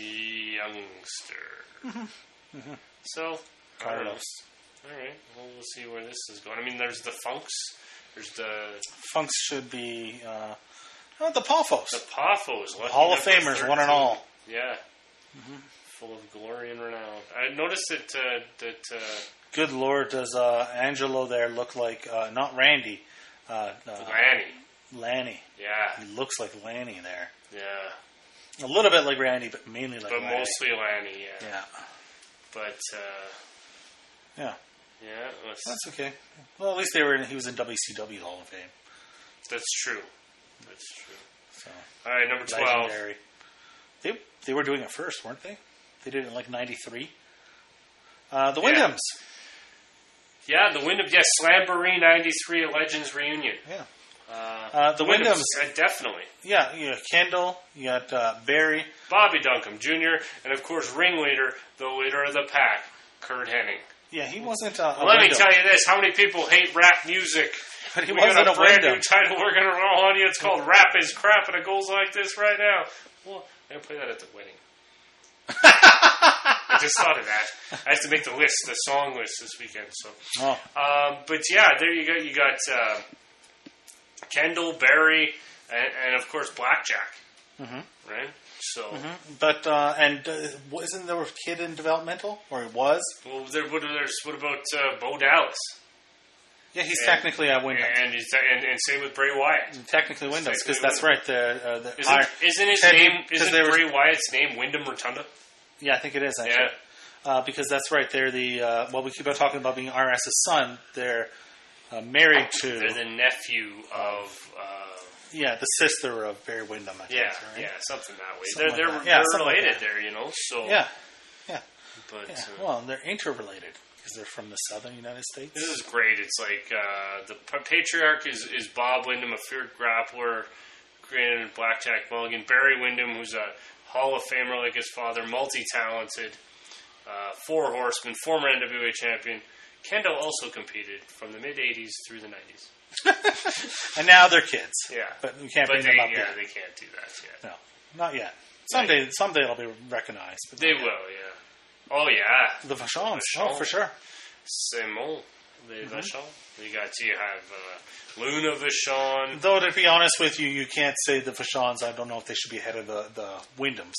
Youngster. Mm-hmm. Mm-hmm. So, Carlos. All right. Well, we'll see where this is going. I mean, there's the Funks. There's the Funks should be uh, oh, the Poffos. the Poffos. lucky Hall of number Famers, thirteen. one and all. Yeah. Mm-hmm. Full of glory and renown. I noticed that uh, that uh, Good Lord, does uh, Angelo there look like uh, not Randy, uh, uh, Lanny. Lanny? Yeah. He looks like Lanny there. Yeah. A little bit like Randy, but mainly like But Lanny. mostly Lanny, yeah. Yeah. But, uh, Yeah. yeah, it was, That's okay. Well, at least they were. In, he was in W C W Hall of Fame. that's true. That's true. So All right, number twelve. legendary. They they were doing it first, weren't they? They did it in like ninety-three. Uh, the Yeah. Wyndhams. Yeah, the Wyndham. Yes, Slamboree ninety-three, a Legends reunion. Yeah. Uh, Uh, the Wyndhams. uh, definitely. Yeah, you got Kendall. You got uh, Barry. Bobby Duncombe Junior, and of course, ringleader, the leader of the pack, Kurt Hennig. Yeah, he wasn't. Uh, a Let me Wyndham. tell you this: how many people hate rap music? But he we wasn't got a a brand Wyndham. new title we're going to roll on you. It's called "Rap Is Crap," and it goes like this right now. Well, I'm going to play that at the wedding. I just thought of that. I have to make the list, the song list this weekend. So, Oh. um, but yeah, there you go. You got uh, Kendall, Barry, and, and of course Blackjack. Mm-hmm. Right. So, Mm-hmm. But uh, and uh, wasn't there a kid in developmental, or it was? well, there, what, there's, what about uh, Bo Dallas? Yeah, he's And- technically at Wyndham. And, he's, and, and same with Bray Wyatt. Technically Wyndham, because technically that's right. The, uh, the Isn't, Iron- isn't his Ted- name? 'cause Isn't they were- Bray Wyatt's name Wyndham Rotunda? Yeah, I think it is actually. Yeah. Uh, because that's right. They're the uh, well, we keep on talking about being RS's son. They're uh, married to They're the nephew of. Uh, yeah, the sister of Barry Wyndham. I think, yeah, right? yeah, something that way. Something they're like they're, that. Yeah, they're something like related that. there, you know. So yeah, yeah, but yeah. uh, Well, they're interrelated because they're from the southern United States. this is great. It's like uh, the pa- patriarch is, is Bob Wyndham, a feared grappler, created Blackjack Mulligan. Barry Wyndham, who's a Hall of Famer like his father, multi-talented, uh, four horseman, former N W A champion. Kendall also competed from the mid eighties through the nineties. And now they're kids. Yeah, But we can't but bring they, them up yeah, yet. they can't do that yet. No, not yet. Someday, someday it'll be recognized. But They not will, yet. yeah. Oh yeah, The Vachons. Vachon. Oh, for sure. Simon the Mm-hmm. Vachon. You got you have uh, Luna Vachon. Though, to be honest with you, you can't say the Vachons. I don't know if they should be ahead of the, the Wyndhams.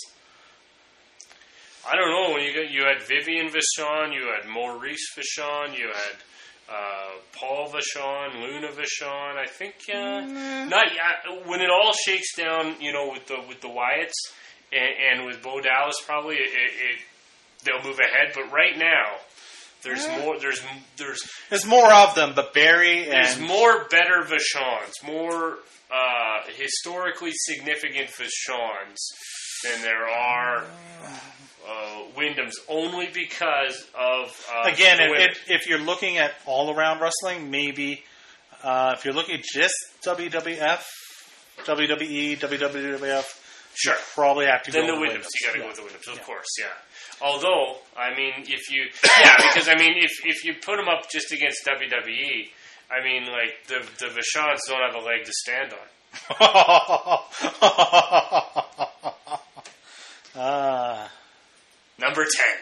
I don't know. You got you had Vivian Vachon, you had Maurice Vachon, you had uh, Paul Vachon, Luna Vachon. I think uh, Mm. not yet. When it all shakes down, you know, with the with the Wyatts and, and with Bo Dallas, probably it, it they'll move ahead. But right now, there's Yeah. more. There's there's There's more of them, but Barry there's and more better Vachons, more uh, historically significant Vachons than there are. Uh, Wyndham's only because of uh, again, the if, women. if, if you're looking at all around wrestling, maybe uh, if you're looking at just W W F, W W E, W W F. Sure. Probably have to then go the with Wyndhams. You got to yeah. go with the Wyndhams, of Yeah. course. Yeah. Although, I mean, if you, yeah, because I mean, if if you put them up just against W W E, I mean, like the the Vachons don't have a leg to stand on. uh, Number ten.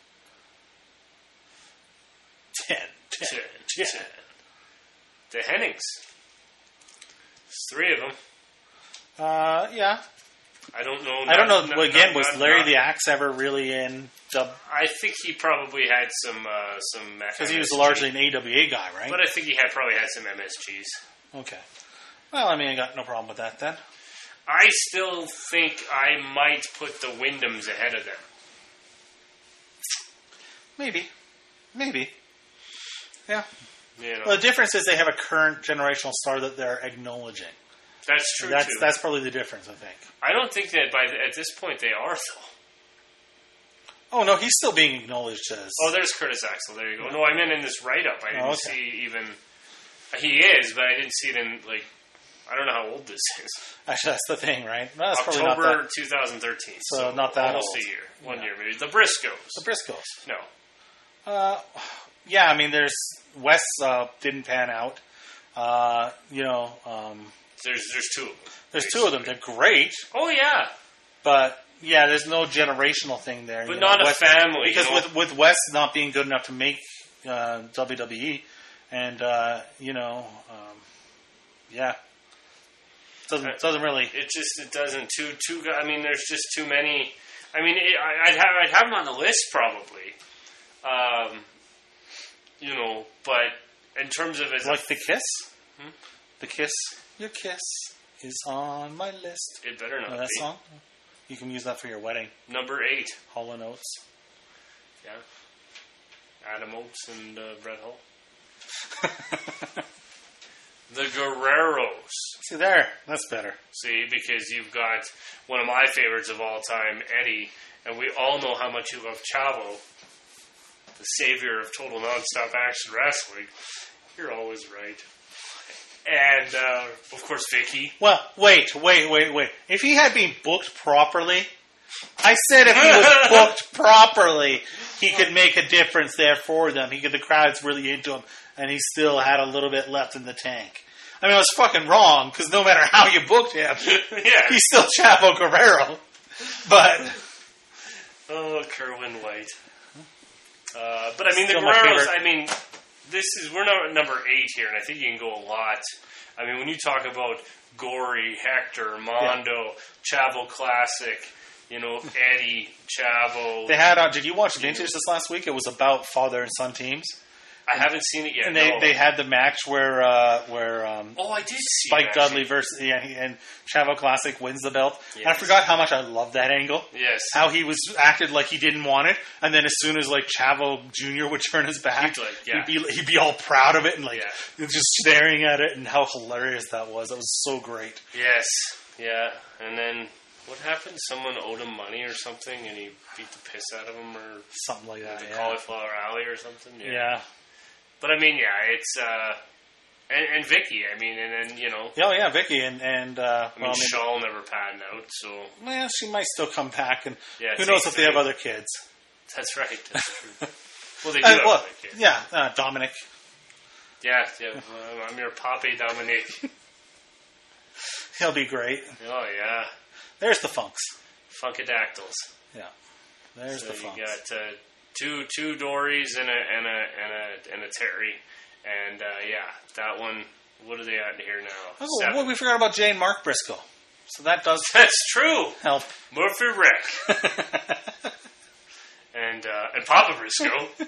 ten. ten. Ten. ten. ten. The Hennings. There's three of them. Uh, yeah. I don't know. I don't know. Not, well, again, not, was not, Larry not, the Axe ever really in dub? I think he probably had some uh, some Because he was M S G. largely an A W A guy, right? But I think he had probably had some M S Gs. Okay. Well, I mean, I got no problem with that then. I still think I might put the Wyndhams ahead of them. Maybe. Maybe. Yeah. You know, Well, the difference is they have a current generational star that they're acknowledging. that's true That's too. that's probably the difference, I think. I don't think that by the, at this point they are though. Oh no, he's still being acknowledged as. Oh, there's Curtis Axel. There you go. No, I meant in this write-up. I didn't Oh, okay. see even. He is, but I didn't see it in like. I don't know how old this is. Actually, that's the thing, right? No, that's probably not October that. twenty thirteen. So So, not that almost old. a year, one Yeah. year maybe. The Briscoes. The Briscoes. No, Uh, yeah, I mean, there's Wes uh, didn't pan out. Uh, you know, um, there's there's two of them. there's two of them. They're great, Oh yeah, but yeah, there's no generational thing there. but you not know, a Wes- family. because you know? with with Wes not being good enough to make uh, W W E, and uh, you know, um, yeah, doesn't doesn't really. it just it doesn't too too. I mean, there's just too many. I mean, it, I, I'd have I'd have them on the list probably. Um, you know, but in terms of as Like the kiss, Hmm? the kiss, your kiss is on my list. it better not Know that be song? You can use that for your wedding. number eight. Hall and Oates. Yeah, Adam Oates and uh, Brett Hull. The Guerreros. See there, that's better. See, because you've got one of my favorites of all time, Eddie, and we all know how much you love Chavo, the savior of total nonstop action wrestling. You're always right. And, uh, of course, Vicky. Well, wait, wait, wait, wait. If he had been booked properly, I said if he was booked properly, he could make a difference there for them. He could, the crowd's really into him, and he still had a little bit left in the tank. I mean, I was fucking wrong, because no matter how you booked him, Yeah. he's still Chavo Guerrero. But, Oh, Kerwin White. Uh, but, I mean, Still the my Guerreros, favorite. I mean, this is, we're now at number eight here, and I think you can go a lot. I mean, when you talk about Gory, Hector, Mondo, Chavo Classic, you know, Eddie, Chavo. they had, uh, did you watch Vintage this last week? It was about father and son teams. I haven't seen it yet. And they, no. they had the match where, uh, where, um, Oh, I did see Spike it, Dudley actually. versus yeah, he- and Chavo Classic wins the belt. And I Yes. forgot how much I loved that angle. Yes. How he was acted like he didn't want it, and then as soon as like Chavo Junior would turn his back, He'd, like, yeah. he'd be he'd be all proud of it and like Yeah. just staring at it, and how hilarious that was. That was so great. Yes. Yeah. And then what happened? Someone owed him money or something, and he beat the piss out of him, or Something like that. the Yeah. Cauliflower Alley or something. Yeah. yeah. But I mean, yeah, it's uh, and, and Vicky. I mean, and then you know, Oh yeah, Vicky and and uh, I mean, well, Shaw never panned out, so well, she might still come back, and Yeah, who it's knows eight if they have three. other kids. that's right. That's true. Well, they do Uh, have well, other kids. yeah, uh, Dominic. Yeah, yeah. well, I'm your poppy, Dominic. He'll be great. Oh yeah, There's the Funks. Funkadactyls. Yeah, there's So the you Funks. got uh, two two Dories and a and a and a and a Terry, and uh, yeah, that one. What are they at here now? Oh, Seven. well, we forgot about Jane Mark Briscoe. So that does That's true. help. Murphy Rick and uh, and Papa Briscoe.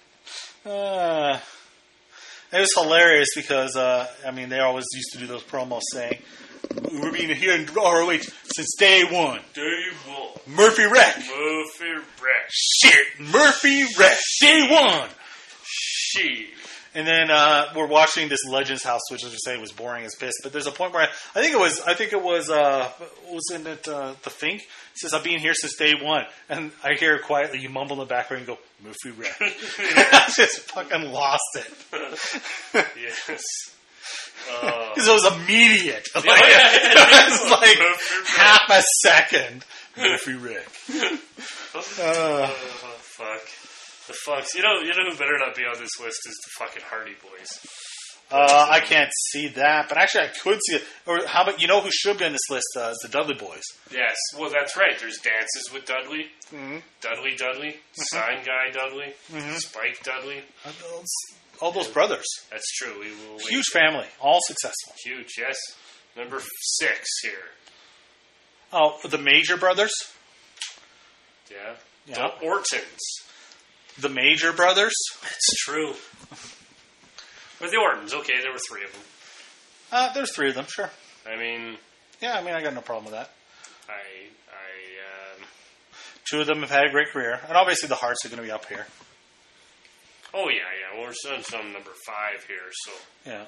uh, it was hilarious because, uh, I mean, they always used to do those promos saying, we've been here in R O H since day one. Dave Wolf. Murphy Wreck. Murphy Rick. Shit. Murphy Wreck. Day one. She. And then uh, we're watching this Legends House, which as we say was boring as piss. But there's a point where I, I think it was, I think it was, uh, wasn't it uh, the Fink? He says, "I've been here since day one," and I hear it quietly. You mumble in the background and go, "Murphy Wreck." I just fucking lost it. Yes. Uh, Because it was immediate. Like, yeah, yeah, it was like Perfect. half a second. Murphy Rick. oh, Uh, fuck. The fucks. You know, you know who better not be on this list is the fucking Hardy Boys. uh, I can't see that, but actually I could see it. Or how about, you know who should be on this list uh, is the Dudley Boys. Yes, well, that's right. There's dances with Dudley. Mm-hmm. Dudley Dudley. Sign Guy Dudley. Mm-hmm. Spike Dudley. All those brothers. That's true. We will wait. Huge family. All successful. Huge, yes. Number six here. Oh, the Major brothers. Yeah. Yeah. The Ortons. The Major brothers. That's true. Or the Ortons. Okay, there were three of them. Uh, there's three of them, sure. I mean, Yeah, I mean, I got no problem with that. I, I, um, Two of them have had a great career. And obviously the Hearts are going to be up here. oh yeah, yeah. Well, we're on some number five here, so Yeah.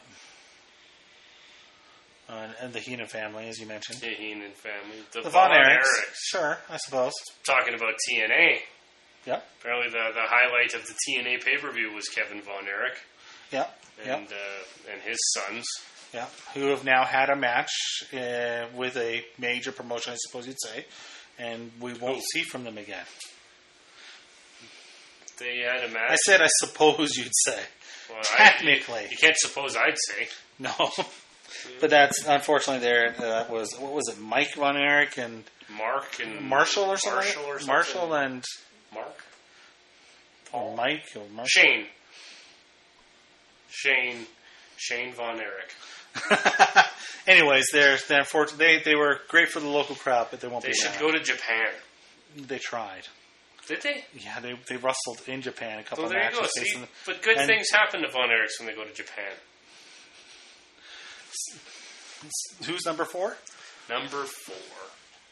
Uh, and the Heenan family, as you mentioned. the Heenan family, the, The Von, Von Erichs. Erichs. Sure, I suppose. Talking about T N A. Yeah. Apparently, the the highlight of the T N A pay per view was Kevin Von Erich Yeah. Yeah. and uh, and his sons. Yeah. Who have now had a match uh, with a major promotion, I suppose you'd say. And we won't Who? see from them again. They had a match. I said, I suppose you'd say. Well, Technically. I, you can't suppose I'd say. No. But that's, unfortunately, there uh, was, what was it, Mike Von Erich and Mark and Marshall or something? Marshall or something. Marshall and Mark. or Mike or Marshall. Shane. Shane. Shane Von Erich. Anyways, they're, they're unfortunate. They they were great for the local crowd, but they won't They be should around. go to Japan. They tried. Did they? Yeah, they they wrestled in Japan a couple Well, of there you matches. go. See, facing- but good and- things happen to Von Erichs when they go to Japan. Who's number four? Number four.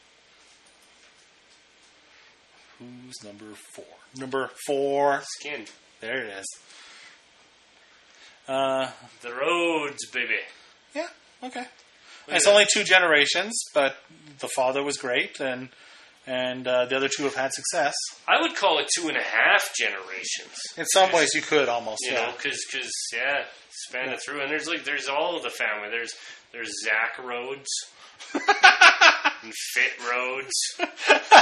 Who's number four? Number four. Skin. There it is. Uh, The Rhodes, baby. yeah, okay. Look It's at only two generations, but the father was great, and and uh, the other two have had success. I would call it two and a half generations. In some ways, you could almost, You yeah. know, because, yeah, span it through. And there's like, there's all of the family. There's there's Zach Rhodes. and Fit Rhodes.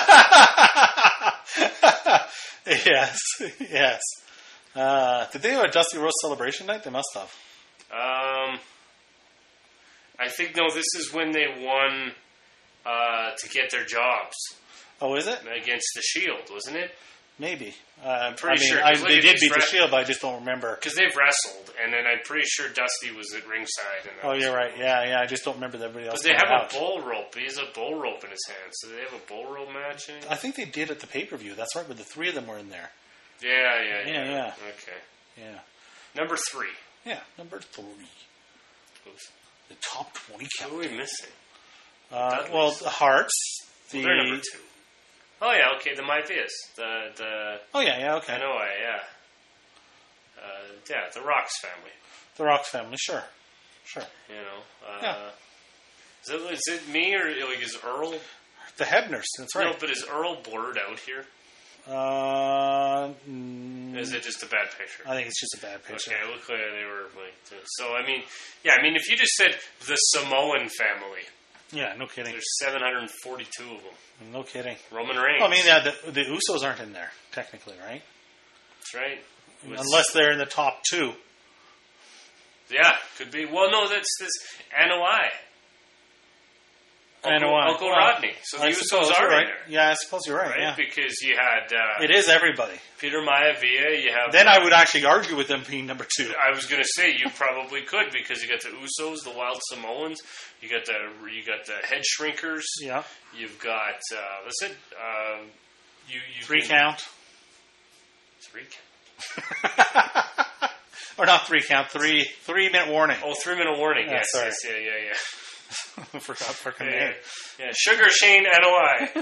Yes, yes. Uh, did they have a Dusty Rhodes celebration night? They must have. Um, I think, no, this is when they won uh, to get their jobs Oh, is it? against the Shield, wasn't it? Maybe. Uh, Pretty I mean, sure, I, 'cause look they at did these beat the re- Shield, but I just don't remember. Because they've wrestled, and then I'm pretty sure Dusty was at ringside. And that Oh, was- you're right. Yeah, yeah. I just don't remember that everybody else. But they have coming out. a bull rope. He has a bull rope in his hand. So they have a bull rope match. In? I think they did at the pay per view. That's right, where the three of them were in there. Yeah, yeah, yeah, Yeah, yeah. Okay. Yeah. Number three. Yeah, number three. Oops. The top twenty Who count. are we missing? Uh, Dudleys. well, the Hearts. The Well, they're number two. Oh, yeah, okay, the Maivias. The, the, Oh yeah, yeah, okay. I know, I, yeah. Uh, yeah, the Rocks family. The Rocks family, sure, sure. You know. Uh, Yeah. Is it, is it me or like is Earl? The Hebners, that's No, right. but is Earl blurred out here? Uh, mm, Or is it just a bad picture? I think it's just a bad picture. Okay, it looked like they were like. So I mean, yeah, I mean, if you just said the Samoan family, Yeah, no kidding. there's seven hundred forty-two of them. No kidding. Roman Reigns. Well, I mean, yeah, the, the Usos aren't in there technically, right? that's right. It was- Unless they're in the top two. yeah, could be. Well, no, that's this Anoi. Uncle, Anoi. Uncle Well, Rodney. So the I Usos suppose are you're in right. there, Yeah, I suppose you're right. right? Yeah, Because you had uh, it is everybody. Peter Maivia. You have. Then I would actually argue with them being number two. I was going to say you probably could because you got the Usos, the Wild Samoans. You got the you got the Head Shrinkers. Yeah, You've got uh, that's it. Uh, you you three can, count, Three count. or not three count. Three three minute warning. Oh, three minute warning. Yeah, yes, sorry. yes, yeah, yeah, yeah. Forgot for Yeah, name. yeah. yeah. Sugar Shane Anoi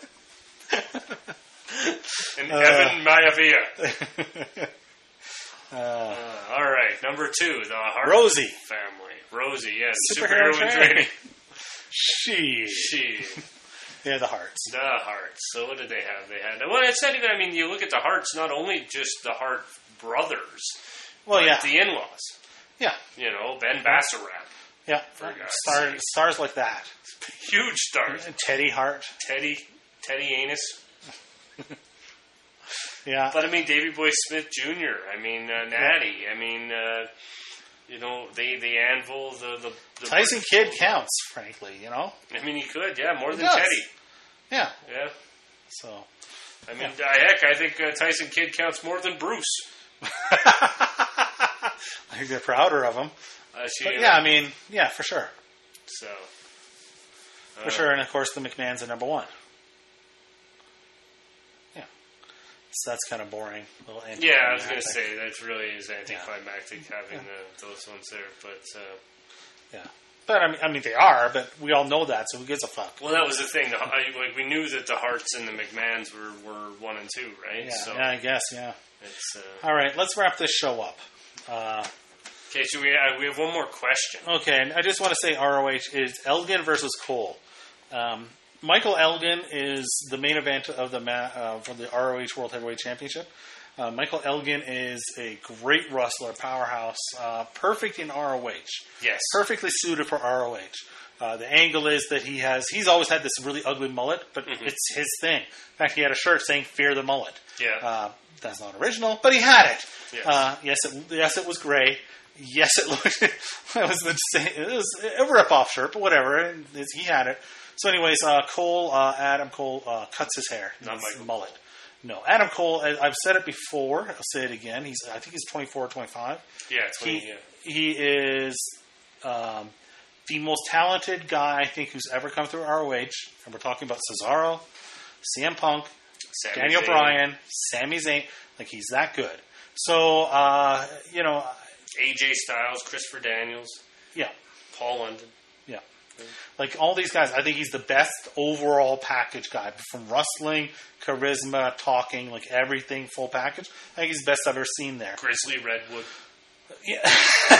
and Uh. Evan Maivia. uh, Uh, all right, number two, the Hart Rosie. family. Rosie, yes, Superhero superhero in training. training. She. She, They're the Hearts. the Hearts. So what did they have? They had well, it's not even. I mean, you look at the Hearts. Not only just the Hart brothers, Well, but yeah. the in-laws. Yeah. You know, Ben Bassarat. Yeah. For God's Stars, sake. stars like that. Huge stars. And Teddy Hart. Teddy, Teddy Anus. Yeah. But I mean, Davey Boy Smith Junior I mean, uh, Natty. I mean, uh, you know, the the Anvil, the the, the Tyson Kidd counts, frankly. You know. I mean, he could, yeah, more He than does. Teddy. Yeah. Yeah. So. I mean, uh, heck, I think uh, Tyson Kidd counts more than Bruce. I think they're prouder of him. Uh, she, But uh, yeah, I mean, yeah, for sure. So. For uh, sure. And of course, the McMahon's are number one. Yeah. So that's kind of boring. A little Yeah, I was going to anticlimactic. say, that really is anticlimactic having the, those ones there. But, uh, Yeah. But I mean, I mean, they are, but we all know that, so who gives a fuck? well, that was the thing. The, I, like, we knew that the Harts and the McMahons were, were one and two, right? Yeah, so yeah, I guess, yeah. it's. Uh, All right, let's wrap this show up. Uh, okay, so we, uh, we have one more question. okay, and I just want to say R O H is Elgin versus Cole. Um, Michael Elgin is the main event of the ma- uh, for the R O H World Heavyweight Championship. Uh, Michael Elgin is a great wrestler, powerhouse, uh, perfect in R O H. Yes. Perfectly suited for R O H. Uh, the angle is that he has, he's always had this really ugly mullet, but Mhm. it's his thing. In fact, he had a shirt saying "Fear the Mullet." Yeah. Uh, that's not original, but he had it. Yes. Uh, yes, it, yes, it was gray. Yes, it looked, it was the same, it was a rip-off shirt, but whatever. It's, he had it. So anyways, uh, Cole, uh, Adam Cole, uh, cuts his hair. Not his Michael. mullet. No, Adam Cole, I- I've said it before, I'll say it again. He's, I think he's twenty-four or twenty-five. Yeah, twenty, He, yeah. he is um, the most talented guy, I think, who's ever come through R O H. And we're talking about Cesaro, C M Punk, Sami Daniel Zayn. Bryan, Sami Zayn. Like, he's that good. So, uh, you know, A J Styles, Christopher Daniels, yeah, Paul London. yeah. Like, all these guys, I think he's the best overall package guy. From wrestling, charisma, talking, like everything, full package. I think he's the best I've ever seen there. Grizzly Redwood. Yeah.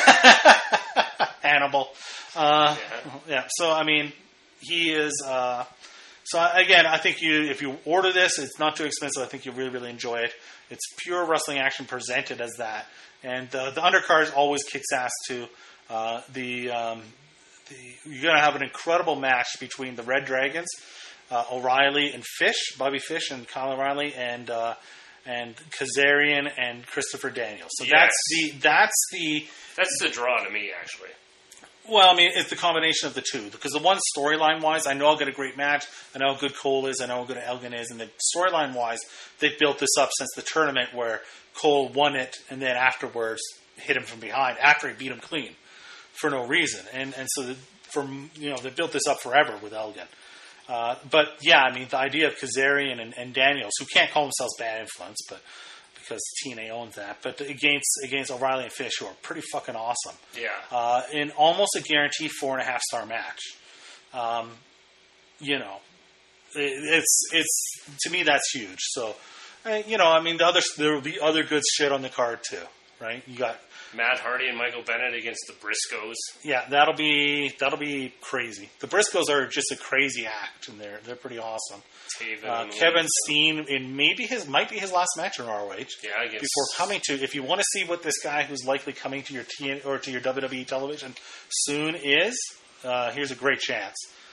Hannibal. Uh, Yeah. yeah. So, I mean, he is... Uh, so, again, I think you if you order this, it's not too expensive. I think you'll really, really enjoy it. It's pure wrestling action presented as that. And uh, the undercard always kicks ass, too. Uh, the... Um, The, you're going to have an incredible match between the Red Dragons, uh, O'Reilly and Fish, Bobby Fish and Kyle O'Reilly, and uh, and Kazarian and Christopher Daniels. So Yes. that's the that's the That's the draw to me, actually. well, I mean, it's the combination of the two. Because the one storyline wise, I know I'll get a great match. I know how good Cole is. I know how good Elgin is. And the storyline wise, they've built this up since the tournament where Cole won it and then afterwards hit him from behind after he beat him clean. For no reason, and and so the, from you know they built this up forever with Elgin, uh, but yeah, I mean the idea of Kazarian and, and Daniels, who can't call themselves Bad Influence, but because T N A owns that, but against against O'Reilly and Fish, who are pretty fucking awesome, Yeah. uh, in almost a guaranteed four and a half star match. Um, you know, it, it's it's to me that's huge. So, uh, you know, I mean the other there will be other good shit on the card too, right? You got. Matt Hardy and Michael Bennett against the Briscoes. Yeah, that'll be that'll be crazy. The Briscoes are just a crazy act, and they're they're pretty awesome. Taven Uh, and Kevin Lee. Steen in maybe his might be his last match in R O H Yeah, I guess. before coming to. If you want to see what this guy who's likely coming to your T N or to your W W E television soon is, uh, here's a great chance.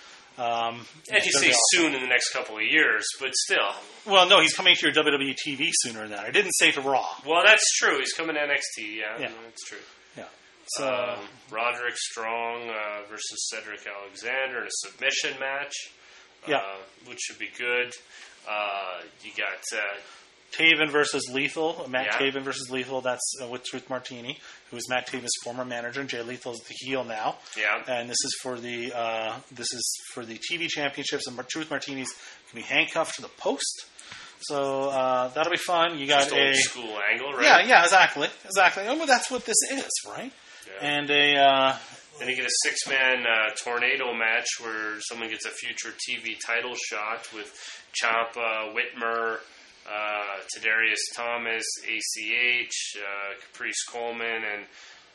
Um, And you it's gonna say be awesome. soon in the next couple of years, but still. Well, no, he's coming to your W W E T V sooner than that. I didn't say to Raw. Well, that's true. He's coming to N X T. Yeah, Yeah. that's true. Yeah. So Um, Roderick Strong uh, versus Cedric Alexander in a submission match. Yeah. Uh, which should be good. Uh, you got uh, Taven versus Lethal, Matt Yeah. Taven versus Lethal. That's uh, with Truth Martini, who is Matt Taven's former manager, and Jay Lethal's the heel now. yeah. And this is for the uh, this is for the T V championships, and Truth Martini's can be handcuffed to the post. So uh, that'll be fun. You got Just a old school angle, right? yeah, yeah, exactly, exactly. Oh, well, that's what this is, right? Yeah. And a uh, Then you get a six-man uh, tornado match where someone gets a future T V title shot with Ciampa, Whitmer, uh, Tadarius Thomas, A C H, uh, Caprice Coleman, and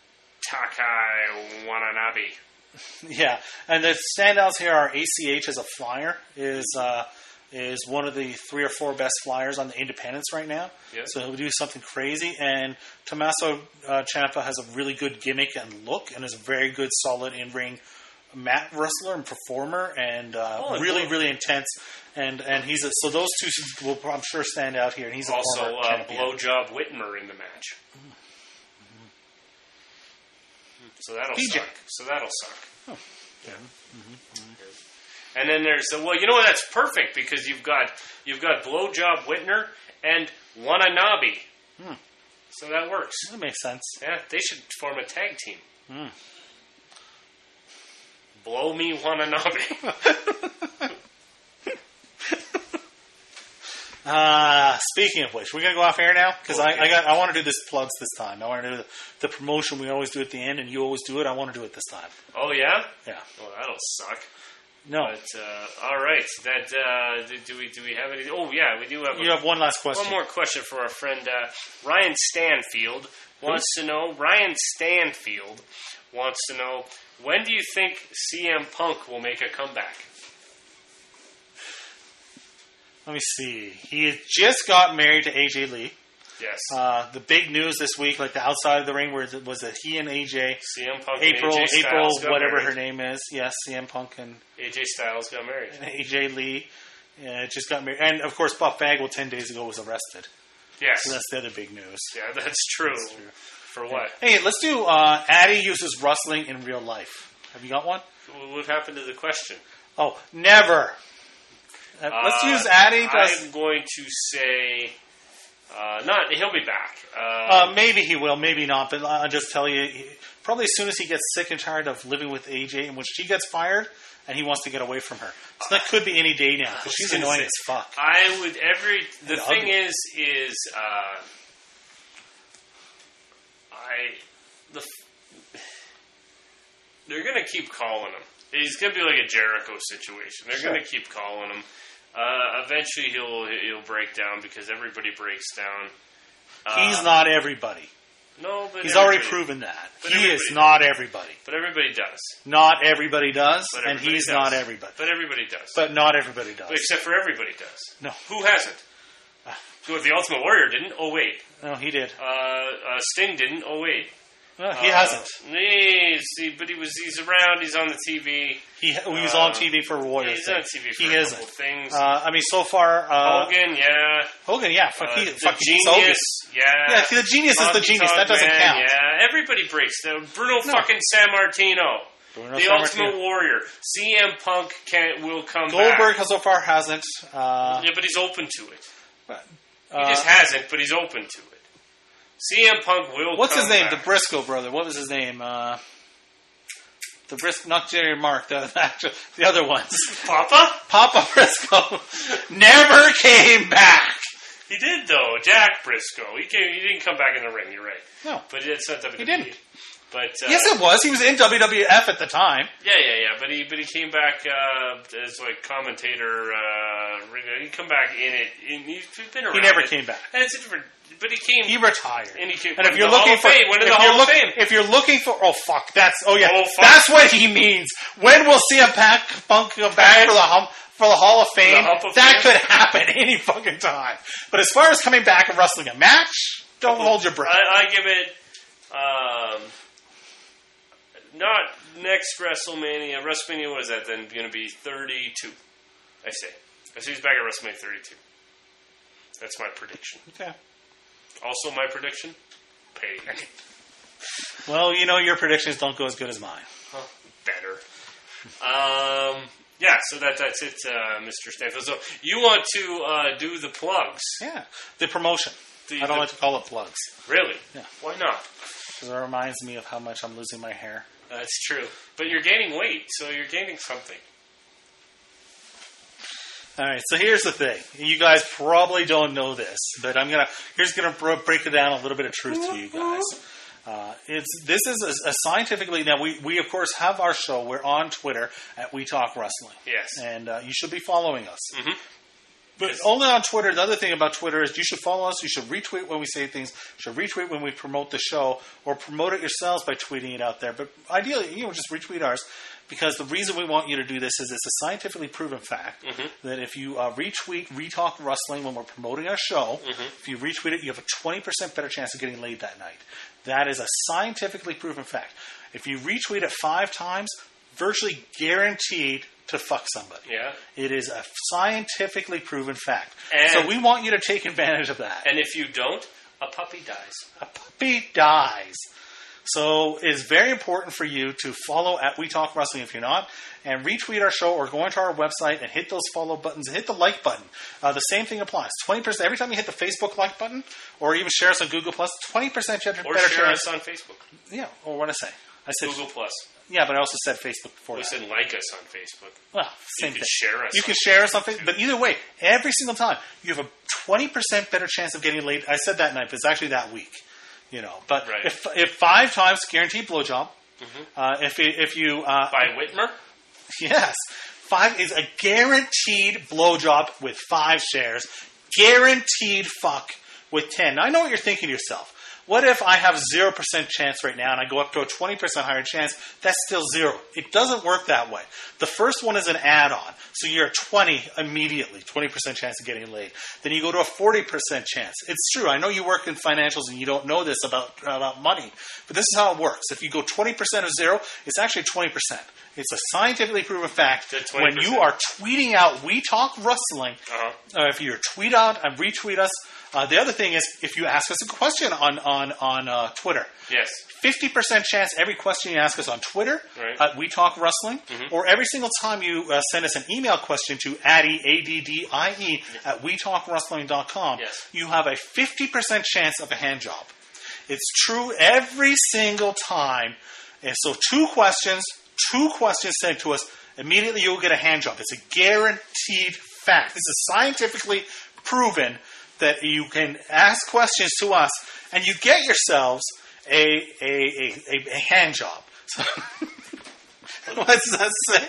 Takai Watanabe. yeah, and the standouts here are A C H as a flyer is uh, is one of the three or four best flyers on the independents right now. Yeah. So he'll do something crazy. And Tommaso uh, Ciampa has a really good gimmick and look, and is a very good, solid in-ring mat wrestler and performer, and uh, Oh, and really, blow- really intense. And and he's a, so those two will, I'm sure, stand out here. And he's a Also, former uh, champion. blowjob Whitmer in the match. So that'll P J. suck. So that'll suck. Oh. Yeah. And then there's the, well, you know what? That's perfect because you've got you've got blowjob Whitner and Wananabe. Hmm. So that works. That makes sense. Yeah, they should form a tag team. Hmm. Blow me Wananabe. Uh, speaking of which, we're gonna go off air now because Okay. I, I got I want to do this plugs this time. I want to do the, the promotion we always do at the end, and you always do it. I want to do it this time. Oh yeah. Yeah. Well, that'll suck. No, But uh, all right. That uh, do, do we do we have any? Oh yeah, we do have. you A, have one last question. one more question for our friend uh, Ryan Stanfield wants to know. Ryan Stanfield wants to know, when do you think C M Punk will make a comeback? Let me see. He just got married to A J Lee. Yes. Uh, the big news this week, like the outside of the ring, was was that he and A J, C M Punk April, and A J April, Styles got whatever married. her name is, yes, C M Punk and, A J Styles got married. and A J Lee, uh, just got married, and of course, Buff Bagwell ten days ago was arrested. Yes. So that's the other big news. Yeah, that's true. That's true. For what? Hey, let's do. Uh, Addie uses wrestling in real life. Have you got one? What happened to the question? Oh, never. Uh, let's Uh, use Addie. Does, I'm going to say, uh, not. He'll be back. Uh, uh, maybe he will, maybe not. But I'll just tell you, he, probably as soon as he gets sick and tired of living with A J, in which she gets fired, and he wants to get away from her. So that could be any day now because she's gonna annoying say, as fuck. I would every. The And thing ugly. is, is uh, I the. f- They're gonna keep calling him. He's gonna be like a Jericho situation. They're Sure. gonna keep calling him. Uh, eventually, he'll he'll break down because everybody breaks down. Uh, He's not everybody. No, but He's already everybody- proven that. but He is everybody- not everybody. But everybody does. Not everybody does, But and everybody he's does. not everybody. But everybody does. But not everybody does. Except for everybody does. No. Who hasn't? Ah. Who, the Ultimate Warrior didn't? Oh wait. No, he did. Uh, uh, Sting didn't? Oh wait. No, he Uh, hasn't. Nee, see, but he was. He's around. He's on the T V. He, he was uh, on T V for Warriors. He's on T V for he a isn't. couple things. Uh, I mean, so far, uh, Hogan, yeah. Hogan, yeah, fuck, Uh, he, the fuck he's Hogan. Genius, yeah. Yeah, see, the genius is the Honky genius. That Tonk doesn't Man, count. Yeah, everybody breaks. Uh, Bruno No. fucking Sammartino. Bruno The Sammartino. Ultimate Warrior. C M Punk can will come Goldberg back. so far hasn't. Uh, Yeah, but he's open to it. He uh, just hasn't, but he's open to it. C M Punk will what's come his name? back. The Briscoe brother. What was his name? Uh, the Briscoe, not Jerry Mark. The, the, actual, the other ones. Papa? Papa Briscoe never came back. He did, though. Jack Briscoe. He came. He didn't come back in the ring, you're right. No. But it's not W W E. He didn't. But, uh, Yes, it was. He was in W W F at the time. Yeah, yeah, yeah. But he, but he came back uh, as like commentator. Uh, he come back in it. In, he's been around. He never it. came back. And it's a different. But he came. He retired. And he came. And if went you're to the looking Hall of for, Fame, went to if the you're Hall of look- Fame. if you're looking for, oh fuck, that's oh yeah, Oh, fuck. that's what he means. When will C M Punk Punk come back for the hum, for the Hall of Fame? Hump of That Fame? could happen any fucking time. But as far as coming back and wrestling a match, don't hold your breath. I, I give it. Um, not next WrestleMania. WrestleMania, what is that then? Going to be thirty-two. I say. I say he's back at WrestleMania thirty-two. That's my prediction. Okay. Also, my prediction. Paid. Well, you know your predictions don't go as good as mine. Huh, better. Um, yeah, so that that's it, uh, Mister Stanfield. So you want to uh, do the plugs? Yeah, the promotion. The, I don't the- like to call it plugs Really? Yeah. Why not? because it reminds me of how much I'm losing my hair. That's true. But you're gaining weight, so you're gaining something. All right, so here's the thing. You guys probably don't know this, but I'm gonna here's gonna bro- break it down a little bit of truth to you guys. Uh, it's this is a, a scientifically now we we of course have our show. We're on Twitter at We Talk Wrestling. Yes. and uh, you should be following us. Mhm. But only on Twitter. The other thing about Twitter is you should follow us. You should retweet when we say things. You should retweet when we promote the show, or promote it yourselves by tweeting it out there. But ideally, you know, just retweet ours, because the reason we want you to do this is it's a scientifically proven fact mm-hmm. that if you uh, retweet Retalk Wrestling when we're promoting our show, mm-hmm. if you retweet it, you have a twenty percent better chance of getting laid that night. That is a scientifically proven fact. If you retweet it five times, virtually guaranteed to fuck somebody. Yeah. It is a scientifically proven fact. And so we want you to take advantage of that. And if you don't, a puppy dies. A puppy dies. So it is very important for you to follow at We Talk Wrestling if you're not, and retweet our show or go into our website and hit those follow buttons and hit the like button. Uh, the same thing applies. twenty percent every time you hit the Facebook like button or even share us on Google Plus, twenty percent better or better share chance. us on Facebook. Yeah, or what did I say? I said Google Plus. Yeah, but I also said Facebook before we that. said like us on Facebook. Well, same you can thing. Share us you can share us on Facebook. But either way, every single time, you have a twenty percent better chance of getting laid. I said that night, but it's actually that week. You know, but right. if if five times guaranteed blowjob, mm-hmm. uh, if if you uh, by Whitmer, yes, five is a guaranteed blowjob with five shares, guaranteed fuck with ten. Now, I know what you're thinking to yourself. What if I have zero percent chance right now and I go up to a twenty percent higher chance? That's still zero. It doesn't work that way. The first one is an add-on. So you're at twenty immediately, twenty percent chance of getting laid. Then you go to a forty percent chance. It's true. I know you work in financials and you don't know this about, about money, but this is how it works. If you go twenty percent of zero, it's actually twenty percent. It's a scientifically proven fact. When you are tweeting out We Talk Wrestling, uh-huh. uh, if you tweet out and retweet us, Uh, the other thing is, if you ask us a question on on on uh, Twitter, yes, fifty percent chance every question you ask us on Twitter right. at We Talk Wrestling, mm-hmm. or every single time you uh, send us an email question to Addie A D D I E at we talk wrestling dot com, yes. you have a fifty percent chance of a hand job. It's true every single time. And so, two questions, two questions sent to us, immediately you'll get a hand job. It's a guaranteed fact. This is scientifically proven. That you can ask questions to us, and you get yourselves a a, a, a hand job. So, what does that say?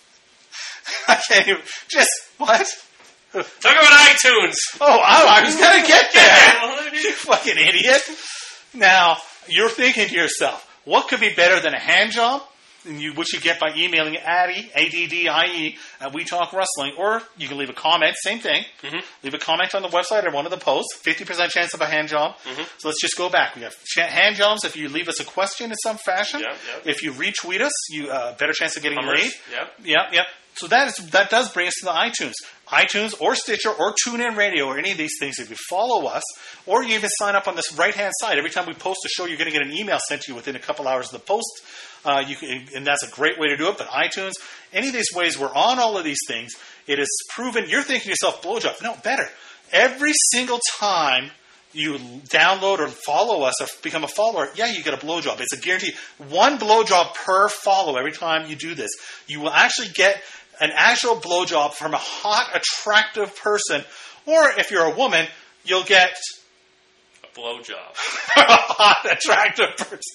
I can't even. Just what? Talk about iTunes. Oh, I, I was gonna get there. You fucking idiot. Now you're thinking to yourself, what could be better than a hand job? And you, which you get by emailing Addie, A D D I E, at We Talk Wrestling, or you can leave a comment, same thing. Mm-hmm. Leave a comment on the website or one of the posts, fifty percent chance of a hand job. Mm-hmm. So let's just go back. We have hand jobs if you leave us a question in some fashion. Yep, yep. If you retweet us, you uh, better chance of getting Hummers. laid. Yep. Yep, yep. So that is that does bring us to the iTunes. iTunes or Stitcher or TuneIn Radio or any of these things. If you follow us, or you even sign up on this right-hand side. Every time we post a show, you're going to get an email sent to you within a couple hours of the post. Uh, you can, and that's a great way to do it. But iTunes, any of these ways, we're on all of these things. It is proven. You're thinking to yourself, blowjob. No, better. Every single time you download or follow us or become a follower, yeah, you get a blowjob. It's a guarantee. One blowjob per follow every time you do this. You will actually get an actual blowjob from a hot, attractive person. Or if you're a woman, you'll get a blowjob. a hot, attractive person.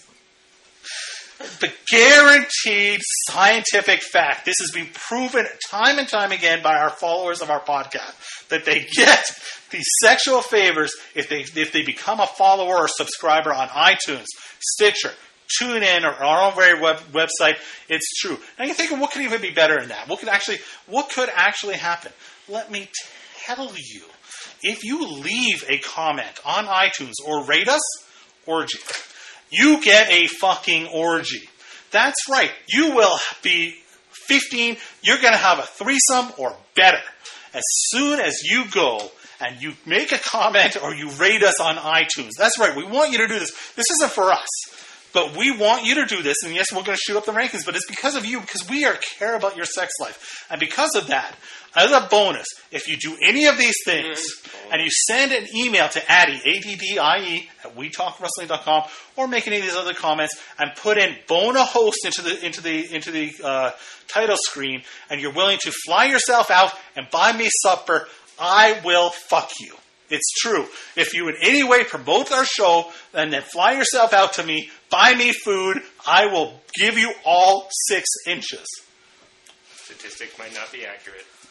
The guaranteed scientific fact, this has been proven time and time again by our followers of our podcast, that they get these sexual favors if they if they become a follower or subscriber on iTunes, Stitcher, TuneIn, or our own very web, website. It's true. Now you're thinking, what could even be better than that? What could actually what could actually happen? Let me tell you. If you leave a comment on iTunes or rate us, orgy. You get a fucking orgy. That's right. You will be fifteen. You're going to have a threesome or better. As soon as you go and you make a comment or you rate us on iTunes. That's right. We want you to do this. This isn't for us. But we want you to do this. And yes, we're going to shoot up the rankings. But it's because of you. Because we are care about your sex life. And because of that, as a bonus, if you do any of these things and you send an email to Addie, A D D I E, at we talk wrestling dot com, or make any of these other comments and put in Bona Host into the into the into the uh, title screen, and you're willing to fly yourself out and buy me supper, I will fuck you. It's true. If you in any way promote our show and then fly yourself out to me, buy me food, I will give you all six inches. Statistic might not be accurate.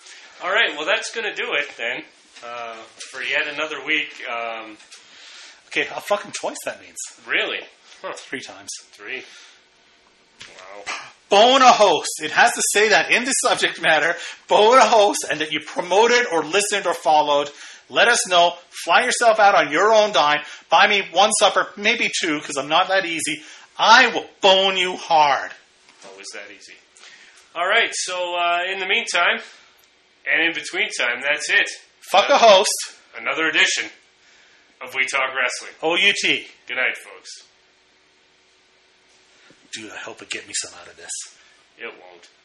All right, well, that's going to do it then uh, for yet another week. Um, Okay, I'll fuck him twice, that means. really? Huh. Three times. Three. Wow. Bone a host. It has to say that in the subject matter. Bone a host, and that you promoted or listened or followed. Let us know. Fly yourself out on your own dime. Buy me one supper, maybe two, because I'm not that easy. I will bone you hard. Oh, is that easy? All right, so uh, in the meantime, and in between time, that's it. Fuck a host. Another edition of We Talk Wrestling. O U T. Good night, folks. Dude, I hope it get me some out of this. It won't.